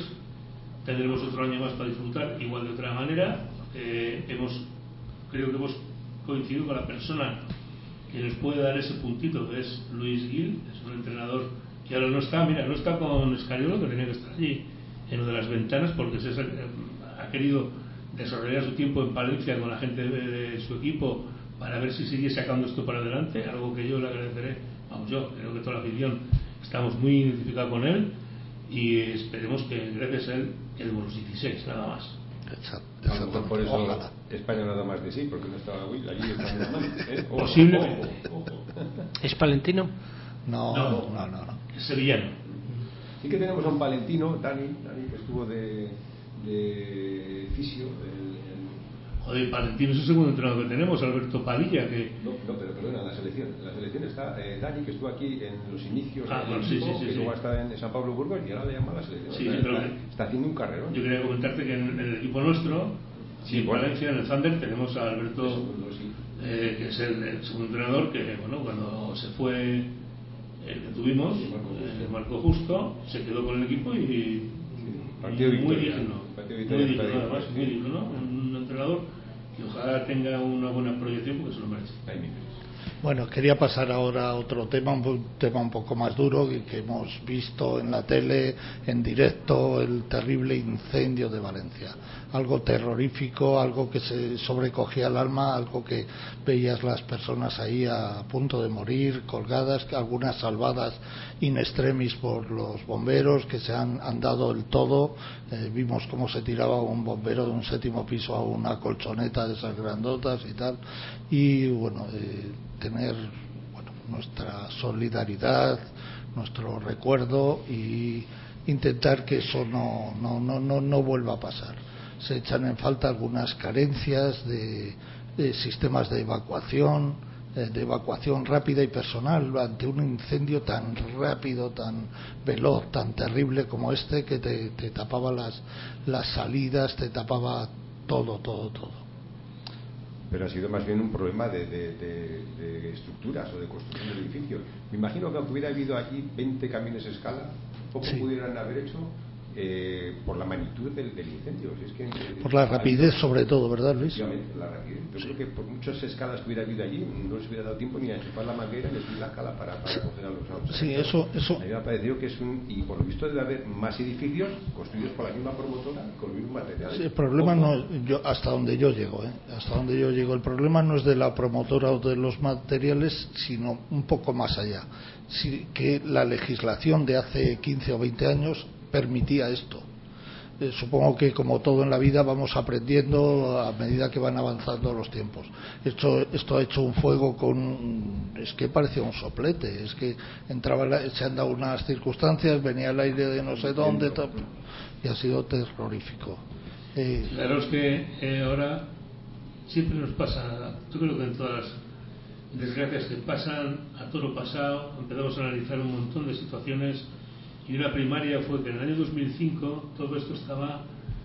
tendremos otro año más para disfrutar, igual de otra manera. Eh, hemos, creo que hemos coincido con la persona que nos puede dar ese puntito, que es Luis Gil, es un entrenador que ahora no está, mira, no está con Escariolo, que tenía que estar allí en lo de las ventanas, porque se ha querido desarrollar su tiempo en Palencia con la gente de, de su equipo para ver si sigue sacando esto para adelante, algo que yo le agradeceré. Vamos, yo creo que toda la afición estamos muy identificados con él y esperemos que gracias a él quedemos los dieciséis, nada más. Exacto, a lo mejor por eso Ojalá. España nada más de sí, porque no estaba Will allí está en la mano, ¿eh? Ojo, posiblemente. Ojo, ojo. ¿Es palentino? No, no, no, no, no. Es sevillano. Sí que tenemos a un palentino, Dani, Dani que estuvo de, de fisio. El, el... Joder, palentino es el segundo entrenador que tenemos, Alberto Padilla, que... No, no, pero perdona, en la selección. En la selección está eh, Dani, que estuvo aquí en los inicios ah, del bueno, equipo, sí, sí, sí, que sí. luego está en San Pablo Burgos y ahora le llaman a la selección. Sí, o sea, sí, pero está, está haciendo un carrerón. Yo quería comentarte que en, en el equipo nuestro, sí, en bueno. Valencia, en el Thunder, tenemos a Alberto, segundo, sí. eh, que es el, el segundo entrenador, que bueno, cuando se fue el que tuvimos, sí, Marco, eh, Marco Justo, se quedó con el equipo y, sí, partido muy victoria, digno, partido muy digno, victoria, además, sí. muy digno, ¿no? Un entrenador que ojalá tenga una buena proyección porque se lo merece. Bueno, quería pasar ahora a otro tema, un tema un poco más duro que, que hemos visto en la tele, en directo, el terrible incendio de Valencia. Algo terrorífico, algo que se sobrecogía el alma, algo que veías las personas ahí a punto de morir, colgadas, algunas salvadas in extremis por los bomberos que se han, han dado el todo. Eh, vimos cómo se tiraba un bombero de un séptimo piso a una colchoneta de esas grandotas y tal. Y bueno, eh, tener bueno, nuestra solidaridad, nuestro recuerdo y intentar que eso no, no, no, no, no vuelva a pasar. Se echan en falta algunas carencias de, de sistemas de evacuación, eh, de evacuación rápida y personal ante un incendio tan rápido, tan veloz, tan terrible como este, que te, te tapaba las, las salidas, te tapaba todo, todo, todo. Pero ha sido más bien un problema de, de, de, de estructuras o de construcción del edificio. Me imagino que aunque hubiera habido allí veinte camiones a escala, poco sí. pudieran haber hecho eh, por la magnitud del, del incendio. Si es que, eh, por la rapidez habido, sobre todo, ¿verdad, Luis? Efectivamente, la rapidez. Yo sí. creo que por muchas escalas que hubiera habido allí, no les hubiera dado tiempo ni a enchufar la manguera ni a subir la escala para, para coger a los autos. Sí, eso, eso. A mí me ha parecido que es un... Y por lo visto debe haber más edificios construidos por la misma promotora con los mismos materiales. Sí, el problema Ojo. no yo hasta donde yo llego, ¿eh? hasta donde yo llego. El problema no es de la promotora o de los materiales, sino un poco más allá. Sí, que la legislación de hace quince o veinte años permitía esto. Eh, supongo que como todo en la vida vamos aprendiendo a medida que van avanzando los tiempos. Esto, esto ha hecho un fuego con, es que parecía un soplete, es que entraba, la, se han dado unas circunstancias, venía el aire de no sé dónde, to, y ha sido terrorífico. Eh, claro, es que eh, ahora siempre nos pasa, yo creo que en todas las desgracias que pasan, a toro pasado, empezamos a analizar un montón de situaciones. Y una primaria fue que en el año dos mil cinco todo esto estaba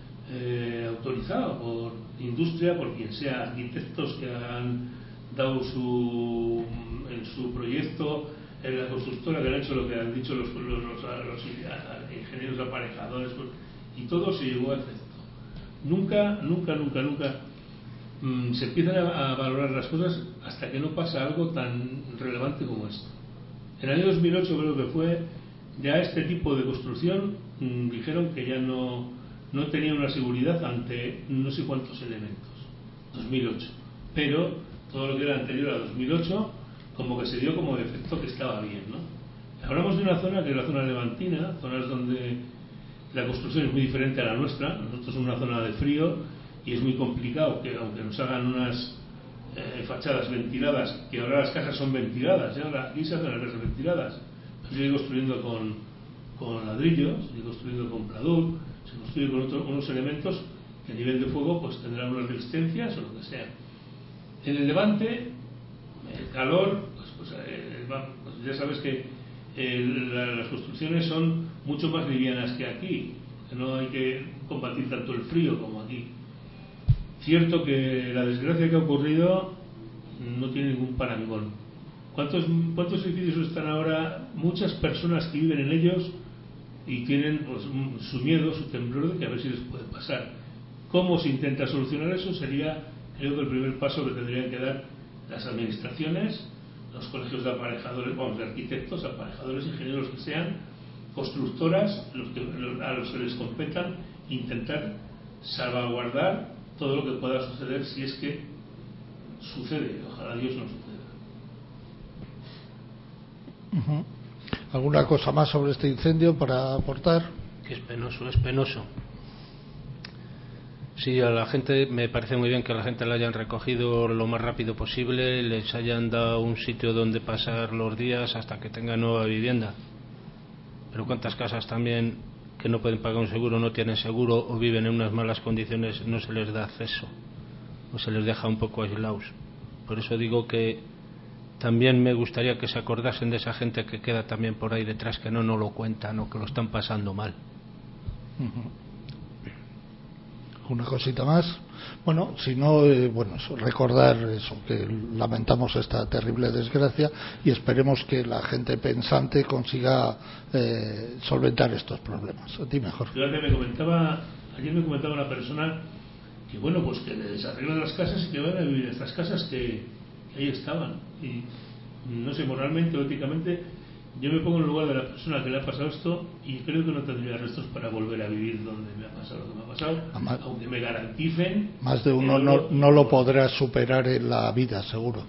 eh, autorizado por industria, por quien sea, arquitectos que han dado su en su proyecto, en la constructora que han hecho lo que han dicho los, los, los, los ingenieros aparejadores, y todo se llegó a efecto. Nunca, nunca, nunca, nunca mmm, se empiezan a, a valorar las cosas hasta que no pasa algo tan relevante como esto. En el año dos mil ocho creo que fue, ya este tipo de construcción mmm, dijeron que ya no, no tenía una seguridad ante no sé cuántos elementos. dos mil ocho. Pero todo lo que era anterior a dos mil ocho como que se dio como efecto que estaba bien, ¿no? Hablamos de una zona que es la zona levantina, zonas donde la construcción es muy diferente a la nuestra. Nosotros somos una zona de frío y es muy complicado que aunque nos hagan unas eh, fachadas ventiladas, que ahora las casas son ventiladas, ya ahora aquí se hacen las casas ventiladas. Se sigue construyendo con, con ladrillos, se sigue construyendo con pladur, se construye con otro, unos elementos que a nivel de fuego pues tendrán unas resistencias o lo que sea. En el Levante, el calor, pues, pues, eh, pues ya sabes que eh, la, las construcciones son mucho más livianas que aquí, que no hay que combatir tanto el frío como aquí. Cierto que la desgracia que ha ocurrido no tiene ningún parangón. ¿Cuántos, ¿Cuántos edificios están ahora? Muchas personas que viven en ellos y tienen pues, su miedo, su temblor de que a ver si les puede pasar. ¿Cómo se intenta solucionar eso? Sería, creo que el primer paso que tendrían que dar las administraciones, los colegios de aparejadores, vamos, de arquitectos, aparejadores, ingenieros que sean, constructoras, los que, a los que les competan, intentar salvaguardar todo lo que pueda suceder si es que sucede. Ojalá Dios no suceda. Uh-huh. ¿Alguna cosa más sobre este incendio para aportar? Que es penoso, es penoso. Sí, a la gente me parece muy bien que a la gente la hayan recogido lo más rápido posible, les hayan dado un sitio donde pasar los días hasta que tengan nueva vivienda. Pero cuántas casas también que no pueden pagar un seguro, no tienen seguro o viven en unas malas condiciones, no se les da acceso o se les deja un poco aislados. Por eso digo que también me gustaría que se acordasen de esa gente que queda también por ahí detrás, que no nos lo cuentan o que lo están pasando mal. Uh-huh. Una cosita más. Bueno, si no, eh, bueno, eso, recordar eso, que lamentamos esta terrible desgracia y esperemos que la gente pensante consiga eh, solventar estos problemas. A ti mejor. Fíjate, me comentaba, ayer me comentaba una persona que bueno, pues que les arreglan las casas y que van a vivir en estas casas que, que ahí estaban. Y no sé, moralmente o éticamente, yo me pongo en el lugar de la persona que le ha pasado esto y creo que no tendría restos para volver a vivir donde me ha pasado lo que me ha pasado, Además, aunque me garanticen. Más de uno no, no lo podrá superar en la vida, seguro.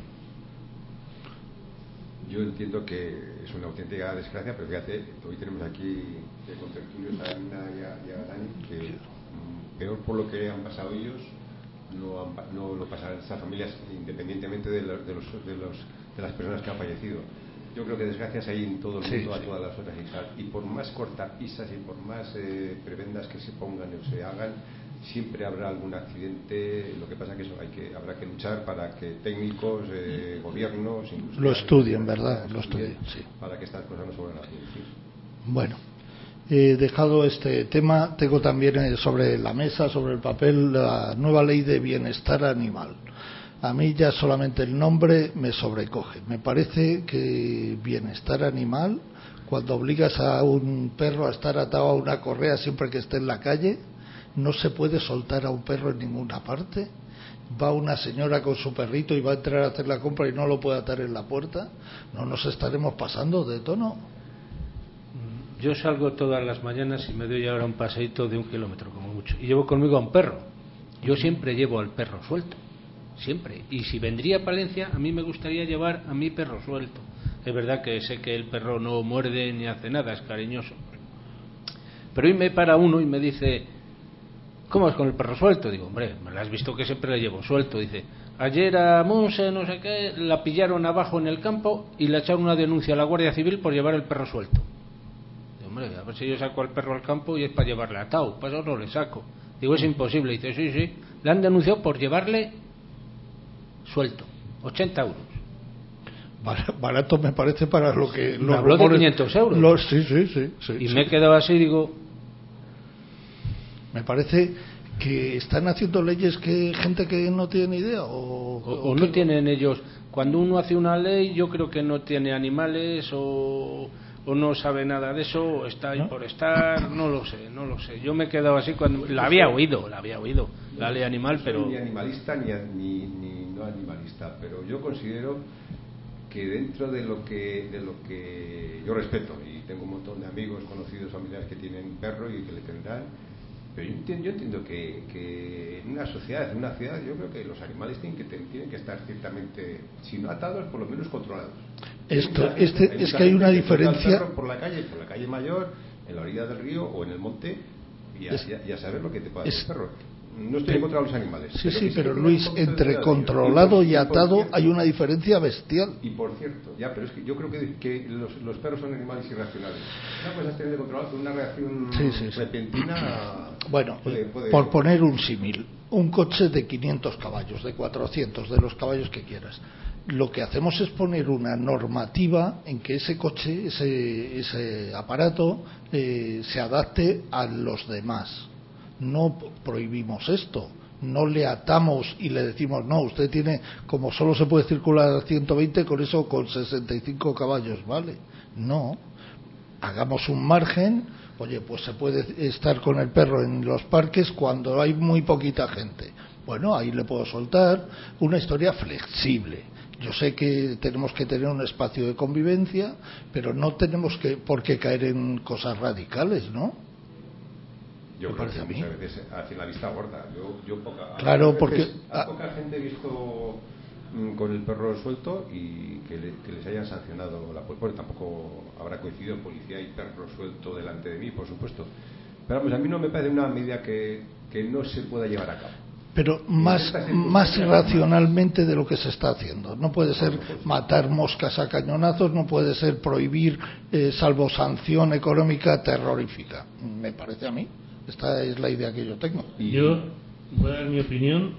Yo entiendo que es una auténtica desgracia, pero fíjate, hoy tenemos aquí de contertulios a Ana y a, y a Dani, que mm, peor por lo que han pasado ellos, no, han, no lo pasarán estas familias, independientemente de, los, de, los, de, los, de las personas que han fallecido. Yo creo que desgracias hay en todo el mundo, sí, a todas las horas, y por más cortapisas y por más eh, prebendas que se pongan o se hagan, siempre habrá algún accidente. Lo que pasa que eso hay que habrá que luchar para que técnicos, eh, gobiernos, lo estudien, ¿verdad? Lo estudien, sí. Para que estas cosas no se vuelvan a producir. Bueno, eh, dejado este tema, tengo también eh, sobre la mesa, sobre el papel, la nueva ley de bienestar animal. A mí ya solamente el nombre me sobrecoge. Me parece que bienestar animal, cuando obligas a un perro a estar atado a una correa siempre que esté en la calle, no se puede soltar a un perro en ninguna parte. Va una señora con su perrito y va a entrar a hacer la compra y no lo puede atar en la puerta. No nos estaremos pasando de tono. Yo salgo todas las mañanas y me doy ahora un paseíto de un kilómetro como mucho. Y llevo conmigo a un perro. Yo siempre llevo al perro suelto. Siempre. Y si vendría a Palencia, a mí me gustaría llevar a mi perro suelto. Es verdad que sé que el perro no muerde ni hace nada, es cariñoso. Pero hoy me para uno y me dice: ¿cómo es con el perro suelto? Digo, hombre, me lo has visto que siempre le llevo suelto. Dice, ayer a Monse, no sé qué, la pillaron abajo en el campo y le echaron una denuncia a la Guardia Civil por llevar el perro suelto. Digo, hombre, a ver si yo saco al perro al campo y es para llevarle atado, para eso no le saco. Digo, es imposible. Dice, sí, sí, le han denunciado por llevarle suelto, ochenta euros. Barato me parece para lo que... Me habló de quinientos euros. Los, sí, sí, sí, sí. Y sí. me he quedado así, digo... Me parece que están haciendo leyes que gente que no tiene idea o... O, o no tienen ellos... Cuando uno hace una ley, yo creo que no tiene animales o... o no sabe nada de eso, o está ahí, ¿no?, por estar, no lo sé, no lo sé. Yo me he quedado así cuando la había oído, la había oído, la ley animal, pero... No soy ni animalista ni, ni, ni no animalista, pero yo considero que dentro de lo que de lo que yo respeto, y tengo un montón de amigos, conocidos, familiares que tienen perro y que le tendrán, pero yo entiendo, yo entiendo que, que en una sociedad, en una ciudad, yo creo que los animales tienen que, tienen que estar ciertamente, si no atados, por lo menos controlados. Esto, este, es que hay una diferencia... Por la calle, por la calle mayor, en la orilla del río o en el monte, y a, es, y a saber lo que te puede hacer el perro. No estoy en contra de los animales. Sí, sí, pero Luis, entre controlado y atado hay una diferencia bestial. Y por cierto, ya, pero es que yo creo que, que los, los perros son animales irracionales. Una cosa es tener controlado con una reacción sí, sí, sí. repentina. Bueno, puede, puede... por poner un símil, un coche de quinientos caballos, de cuatrocientos, de los caballos que quieras. Lo que hacemos es poner una normativa en que ese coche, ese, ese aparato, eh, se adapte a los demás. No prohibimos esto, no le atamos y le decimos, no, usted tiene, como solo se puede circular a ciento veinte, con eso con sesenta y cinco caballos, ¿vale? No, hagamos un margen. Oye, pues se puede estar con el perro en los parques cuando hay muy poquita gente. Bueno, ahí le puedo soltar una historia flexible. Yo sé que tenemos que tener un espacio de convivencia, pero no tenemos que por qué caer en cosas radicales, ¿no? Yo Me creo parece que a mí. muchas veces hacia la vista gorda. Yo, yo poca, Claro, veces, porque a poca gente he visto mm, con el perro suelto y que, le, que les hayan sancionado la policía. Bueno, tampoco habrá coincidido policía y perro suelto delante de mí, por supuesto. Pero vamos, a mí no me parece una medida que, que no se pueda llevar a cabo. Pero más, más racionalmente de lo que se está haciendo. No puede ser matar moscas a cañonazos, no puede ser prohibir, eh, salvo sanción económica terrorífica. Me parece a mí. Esta es la idea que yo tengo. Y yo voy a dar mi opinión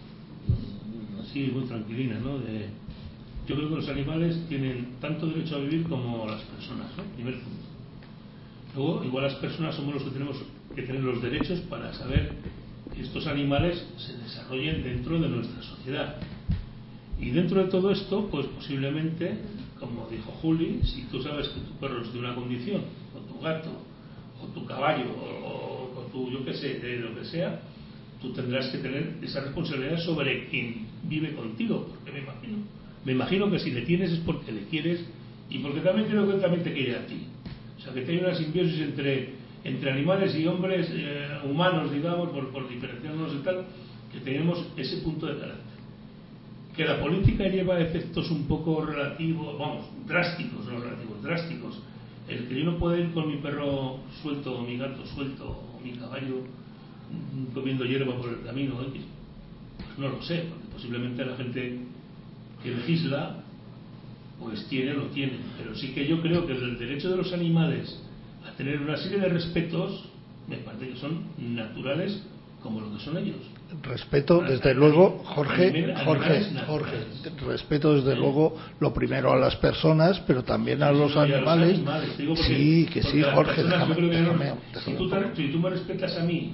así muy tranquilina, ¿no? De, yo creo que los animales tienen tanto derecho a vivir como las personas, ¿no? Primer punto. Luego, igual las personas somos los que tenemos que tener los derechos para saber que estos animales se desarrollen dentro de nuestra sociedad. Y dentro de todo esto, pues posiblemente, como dijo Juli, si tú sabes que tu perro es de una condición, o tu gato, o tu caballo, o, o tu, yo qué sé, de lo que sea, tú tendrás que tener esa responsabilidad sobre quien vive contigo, porque me imagino, me imagino que si le tienes es porque le quieres y porque también creo que él también te quiere a ti. O sea, que hay una simbiosis entre, entre animales y hombres eh, humanos, digamos, por, por diferenciarnos y tal, que tenemos ese punto de carácter. Que la política lleva efectos un poco relativos, vamos, drásticos, no relativos, drásticos. El que yo no pueda ir con mi perro suelto, o mi gato suelto, o mi caballo comiendo hierba por el camino, X, pues no lo sé, porque posiblemente la gente que legisla pues tiene o no tiene, pero sí que yo creo que el derecho de los animales a tener una serie de respetos me parece que son naturales como lo que son ellos. Respeto, desde luego, Jorge, Jorge, Jorge, respeto desde luego lo primero a las personas, pero también a los animales. Sí, que sí, Jorge, déjame, déjame, si tú, si tú me respetas a mí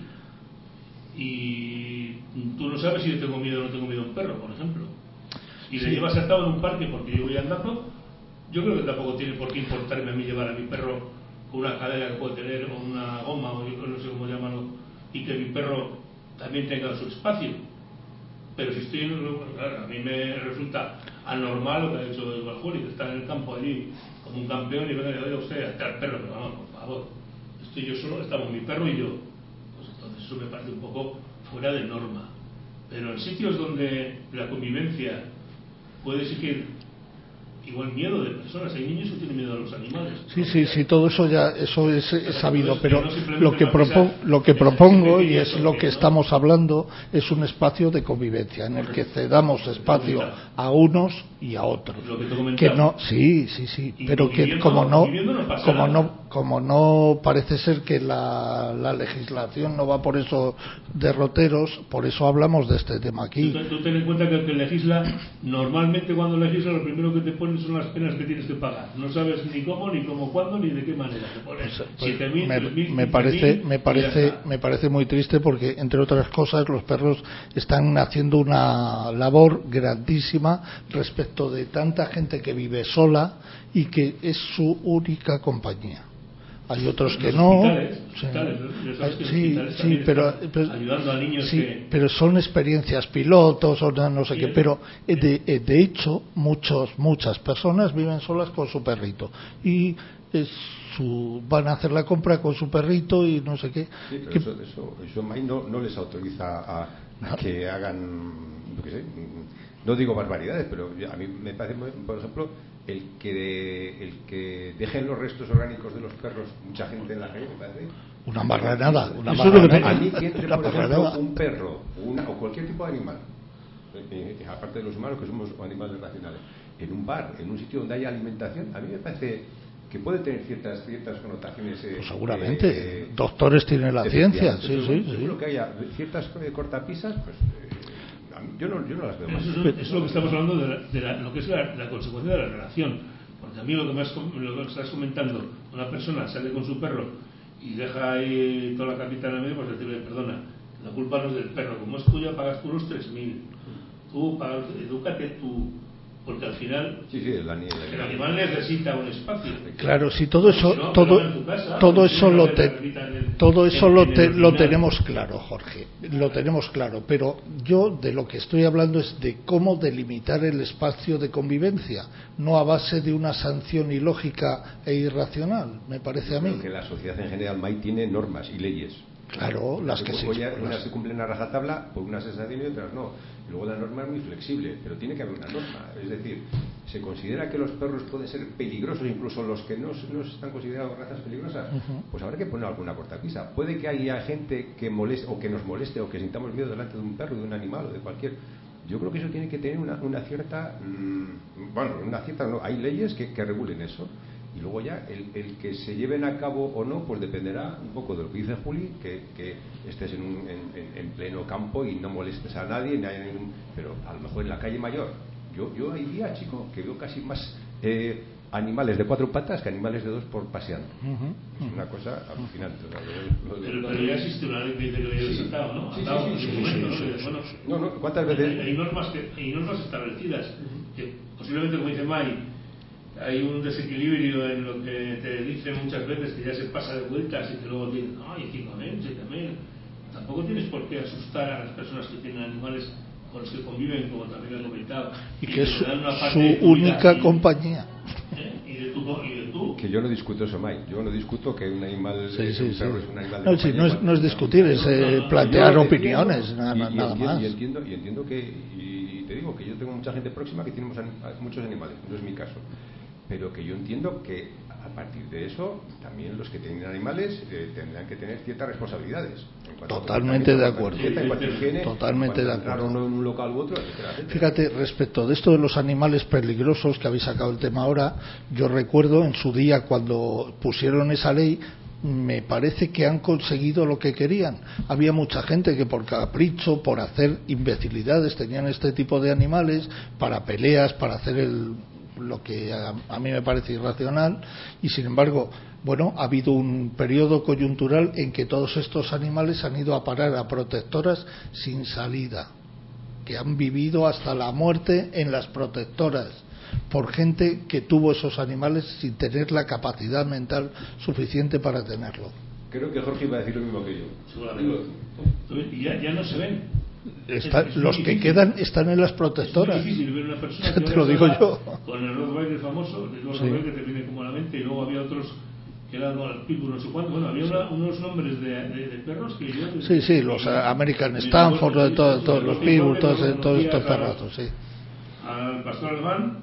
y tú no sabes si yo tengo miedo o no tengo miedo a un perro, por ejemplo, y le llevas atado en un parque porque yo voy andando, yo creo que tampoco tiene por qué importarme a mí llevar a mi perro con una cadena que puede tener, o una goma, o yo no sé cómo llamarlo, y que mi perro también tenga su espacio. Pero si estoy en un, claro, a mí me resulta anormal lo que ha hecho Igual Juli, que está en el campo allí como un campeón y venga y le doy a usted a estar perro, pero vamos, por favor, estoy yo solo, estamos mi perro y yo. Pues entonces eso me parece un poco fuera de norma. Pero en sitios donde la convivencia puede exigir igual miedo de personas, hay niños que tienen miedo a los animales. Sí, sí, sí, todo eso ya eso es, es sabido, pero lo que propongo, lo que propongo y es lo que estamos hablando es un espacio de convivencia en el que cedamos espacio a unos y a otros. Que no, sí, sí, sí, pero que como no, como no, como no parece ser que la, la legislación no va por esos derroteros, por eso hablamos de este tema aquí. Tú, tú ten en cuenta que el que legisla, normalmente cuando legisla lo primero que te ponen son las penas que tienes que pagar. No sabes ni cómo, ni cómo, cuándo, ni de qué manera te ponen. Pues, pues, siete mil, me, tres mil, me parece, me parece, me parece muy triste porque, entre otras cosas, los perros están haciendo una labor grandísima respecto de tanta gente que vive sola y que es su única compañía. Hay otros que no, sí, sí, pero, pero ayudando a niños sí, que... pero son experiencias pilotos o no, no sé qué, pero de, de hecho muchos muchas personas viven solas con su perrito y es su, van a hacer la compra con su perrito y no sé qué. Sí, pero que, eso, eso, eso no, no les autoriza a, a que hagan, yo qué sé, no digo barbaridades, pero a mí me parece, por ejemplo, el que el que dejen los restos orgánicos de los perros mucha gente en la calle, me parece una marranada, una marranada. A mí que entre, por ejemplo, un perro una, o cualquier tipo de animal, eh, eh, aparte de los humanos que somos animales racionales, en un bar, en un sitio donde haya alimentación, a mí me parece que puede tener ciertas ciertas connotaciones. Eh, pues seguramente, eh, doctores tienen la ciencia, sí, sí, seguro sí. que haya ciertas eh, cortapisas, pues eh, yo no, yo no las veo más. Eso, eso es lo que estamos hablando de, la, de la, lo que es la, la consecuencia de la relación. Porque a mí lo que, me has, lo que estás comentando, una persona sale con su perro y deja ahí toda la capita en el medio, pues decirle, perdona, la culpa no es del perro, como es tuya pagas tú los tres mil, tú pagas, edúcate tú, Porque al final sí, sí, el, animal, el animal necesita un espacio. Claro, si todo eso, si no, todo, casa, todo eso lo, te, el, todo eso en, lo, en te, lo tenemos claro, Jorge, lo tenemos claro. Pero yo de lo que estoy hablando es de cómo delimitar el espacio de convivencia, no a base de una sanción ilógica e irracional, me parece a mí. Creo que la sociedad en general, May, tiene normas y leyes. Claro, las que se unas una se cumplen a rajatabla por una sensación y otras no. Y luego la norma es muy flexible, pero tiene que haber una norma. Es decir, se considera que los perros pueden ser peligrosos, incluso los que no, no están considerados razas peligrosas. Uh-huh. Pues habrá que poner alguna cortapisa. Puede que haya gente que moleste o que nos moleste o que sintamos miedo delante de un perro, de un animal o de cualquier. Yo creo que eso tiene que tener una, una cierta, mmm, bueno, una cierta, no, hay leyes que, que regulen eso. Y luego ya el, el que se lleven a cabo o no, pues dependerá un poco de lo que dice Juli, que, que estés en, un, en, en pleno campo y no molestes a nadie, nadie, pero a lo mejor en la calle mayor. Yo, yo hay días, chico, que veo casi más eh, animales de cuatro patas que animales de dos por paseando. Uh-huh. Es una cosa alucinante. O sea, lo, lo, lo, pero, pero ya existe una ley que dice que lo haya desatado, ¿no? Sí, sí, sí, sí, momento, sí, sí, ¿no? Sí, bueno, sí. No, no, ¿cuántas veces? Hay, hay, normas, que, hay normas establecidas que posiblemente, como dice May, hay un desequilibrio en lo que te dicen muchas veces, que ya se pasa de vueltas y que luego dicen, ay, cinco mil, siete mil. Tampoco tienes por qué asustar a las personas que tienen animales con los que conviven, como también he comentado. Y, y que es su, su única y, compañía. ¿eh? Y, de tu, y de tú. Que yo no discuto eso, Mike. Yo no discuto que un animal, sí, sí, un perro sí. es un animal de no, compañía. Sí, no, es, no es discutir, es eh, plantear opiniones, entiendo, nada, y, y nada entiendo, más. Y entiendo, y entiendo que, y te digo que yo tengo mucha gente próxima que tiene muchos animales, no es mi caso. Pero que yo entiendo que a partir de eso también los que tienen animales eh, tendrán que tener ciertas responsabilidades. Totalmente de acuerdo. Totalmente de acuerdo. En un local u otro, Fíjate, respecto de esto de los animales peligrosos que habéis sacado el tema ahora, yo recuerdo en su día cuando pusieron esa ley, me parece que han conseguido lo que querían. Había mucha gente que por capricho, por hacer imbecilidades, tenían este tipo de animales para peleas, para hacer el lo que a, a mí me parece irracional, y sin embargo, bueno, ha habido un periodo coyuntural en que todos estos animales han ido a parar a protectoras sin salida, que han vivido hasta la muerte en las protectoras por gente que tuvo esos animales sin tener la capacidad mental suficiente para tenerlo. Creo que Jorge iba a decir lo mismo que yo. Y ya, ya no se ven. Está, es los que quedan están en las protectoras. Es difícil ver una persona que te lo digo yo. Con el Rottweiler famoso, el Rottweiler sí. Que te viene como a la mente, y luego había otros que eran con el Pitbull, no sé cuánto. Bueno, había una, unos nombres de, de, de perros que yo. Sí, sí, los American Stanford, de todos, todos los Pitbull, todos, todos estos perrazos, sí. Al pastor alemán,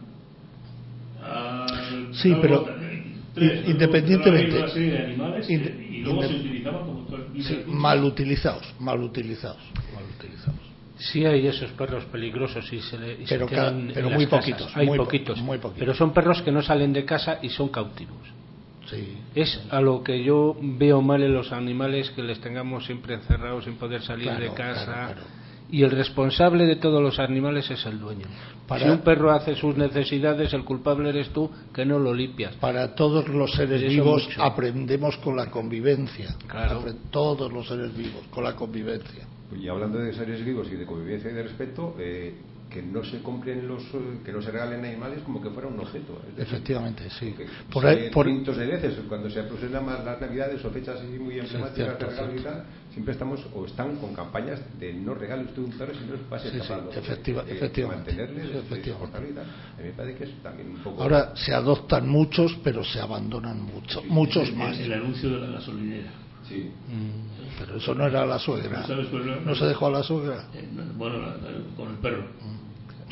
al. Sí, pero. Tres, independientemente. Una serie de animales que, y luego se utilizaban como sí, mal utilizados, mal utilizados, mal utilizados. Sí hay esos perros peligrosos y se, le, y pero se cada, quedan pero en muy las poquitos, casas. Hay muy poquitos, po muy poquitos, pero son perros que no salen de casa y son cautivos. Sí. Es a lo que yo veo mal en los animales, que les tengamos siempre encerrados sin poder salir claro, de casa. Claro, claro. Y el responsable de todos los animales es el dueño. Para, si un perro hace sus necesidades, el culpable eres tú, que no lo limpias. Para todos los seres vivos mucho. Aprendemos con la convivencia. Claro. Apre todos los seres vivos, con la convivencia. Y hablando de seres vivos y de convivencia y de respeto, eh, que no se compren los, que no se regalen animales como que fuera un objeto. Es decir, efectivamente, sí. Por ahí, por cientos de veces, cuando se aproximan las navidades o fechas así muy emblemáticas de regalo y tal, siempre estamos o están con campañas de no regale usted un perro si no es pase sí, escapando. Sí, efectiva, eh, efectivamente. Mantenerles, sí, efectivamente. Y tal. A mí me parece que es también un poco. Ahora se adoptan muchos, pero se abandonan muchos, sí, muchos el, más. El anuncio de la gasolinera. Sí. Mm, pero eso no era la suegra. ¿Sabes cuál era? ¿No se dejó a la suegra? Eh, bueno, la, la, con el perro. Mm.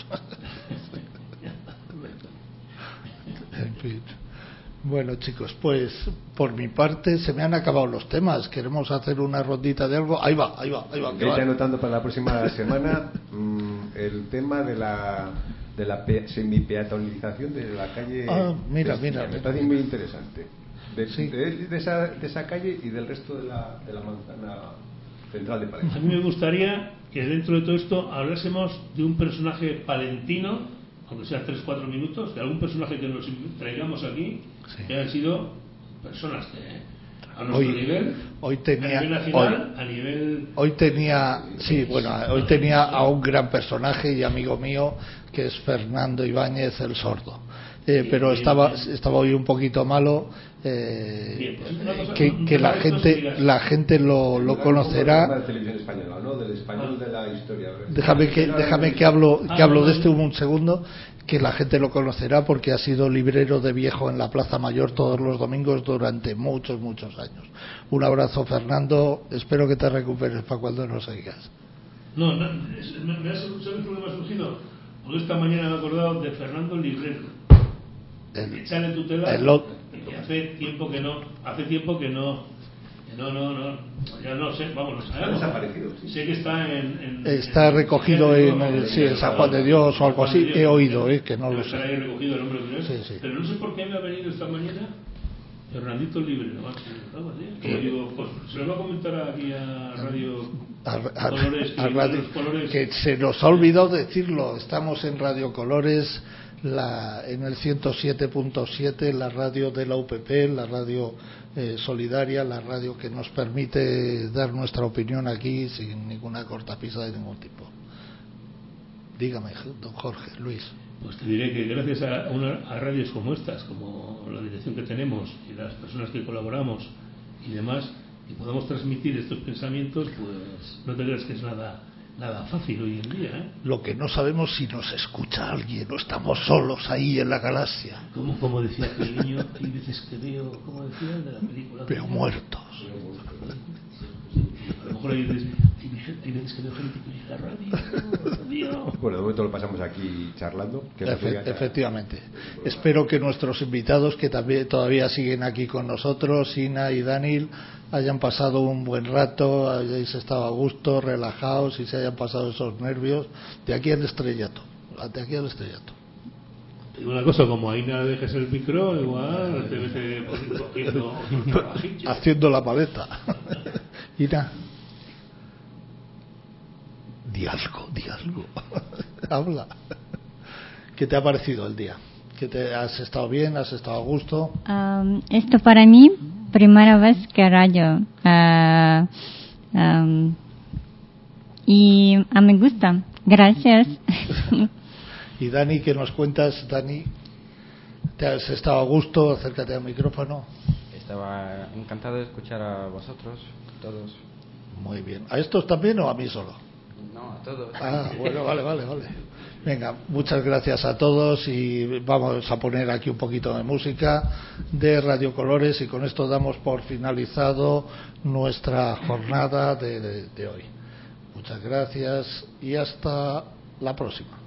En fin. Bueno, chicos, pues por mi parte se me han acabado los temas. Queremos hacer una rondita de algo. Ahí va, ahí va, ahí va. Estoy anotando para la próxima semana mmm, el tema de la de la semi-peatonalización de la calle. Ah, mira, de, mira. Me parece muy interesante. De, sí. de, de, esa, de esa calle y del resto de la, de la manzana central de Palencia. A mí me gustaría que dentro de todo esto hablásemos de un personaje palentino, aunque sea tres cuatro minutos, de algún personaje que nos traigamos aquí, sí. Que hayan sido personas que a nuestro hoy, nivel, hoy tenía, a nivel nacional, hoy, a nivel... Hoy tenía, sí, bueno, hoy tenía a un gran personaje y amigo mío, que es Fernando Ibáñez el Sordo. Eh, pero estaba estaba hoy un poquito malo, eh, que, que la gente la gente lo, lo conocerá. Déjame que déjame que hablo que hablo de este un segundo, que la gente lo conocerá porque ha sido librero de viejo en la Plaza Mayor todos los domingos durante muchos muchos años. Un abrazo, Fernando, espero que te recuperes para cuando nos oigas. No, no, es, me, me ha surgido, porque esta mañana me he acordado de Fernando Librero. Echarle tutela, el, el, y hace tiempo que no, hace tiempo que no, que no, no, no, ya no sé, vamos, no sabemos. Sí. Sé que está en, en está en, recogido en, en, sí, en San Juan de Dios o algo así, he oído, eh, que no lo sé. Ahí recogido el nombre de sí, sí. Pero no sé por qué me ha venido esta mañana Fernandito Libre, ¿no? Como digo, pues se lo voy a comentar aquí a Radio a, a, Colores, a Radio, Colores. Que se nos ha olvidado decirlo, estamos en Radio Colores, la, en el ciento siete punto siete, la radio de la U P P, la radio eh, solidaria, la radio que nos permite dar nuestra opinión aquí sin ninguna cortapisa de ningún tipo. Dígame, don Jorge, Luis. Pues te diré que gracias a, una, a radios como estas, como la dirección que tenemos y las personas que colaboramos y demás, y podamos transmitir estos pensamientos, pues no te creas que es nada nada fácil hoy en día, ¿eh? Lo que no sabemos si nos escucha alguien, no estamos solos ahí en la galaxia. Como, como decía aquel niño, hay veces que veo, como decía de la película, veo muertos. A lo mejor hay veces, hay veces que veo gente que oye la radio. Bueno, de momento lo pasamos aquí charlando. Que Efe, efectivamente. Espero que nuestros invitados, que también todavía siguen aquí con nosotros, Ina y Daniel, hayan pasado un buen rato, hayáis estado a gusto, relajados y se hayan pasado esos nervios de aquí al estrellato, de aquí al estrellato. Una cosa, como ahí no dejes el micro, igual te vete cogiendo haciendo la maleta. Ina, di algo, di algo. Habla. ¿Qué te ha parecido el día? ¿Que te has estado bien? ¿Has estado a gusto? Um, esto para mí primera vez que radio uh, um, y uh, me gusta. Gracias. Y Dani, ¿qué nos cuentas, Dani? ¿Te has estado a gusto? Acércate al micrófono. Estaba encantado de escuchar a vosotros, todos. Muy bien. ¿A estos también o a mí solo? No, a todos. Ah, bueno, vale, vale, vale. Venga, muchas gracias a todos y vamos a poner aquí un poquito de música de Radio Colores y con esto damos por finalizado nuestra jornada de, de, de hoy. Muchas gracias y hasta la próxima.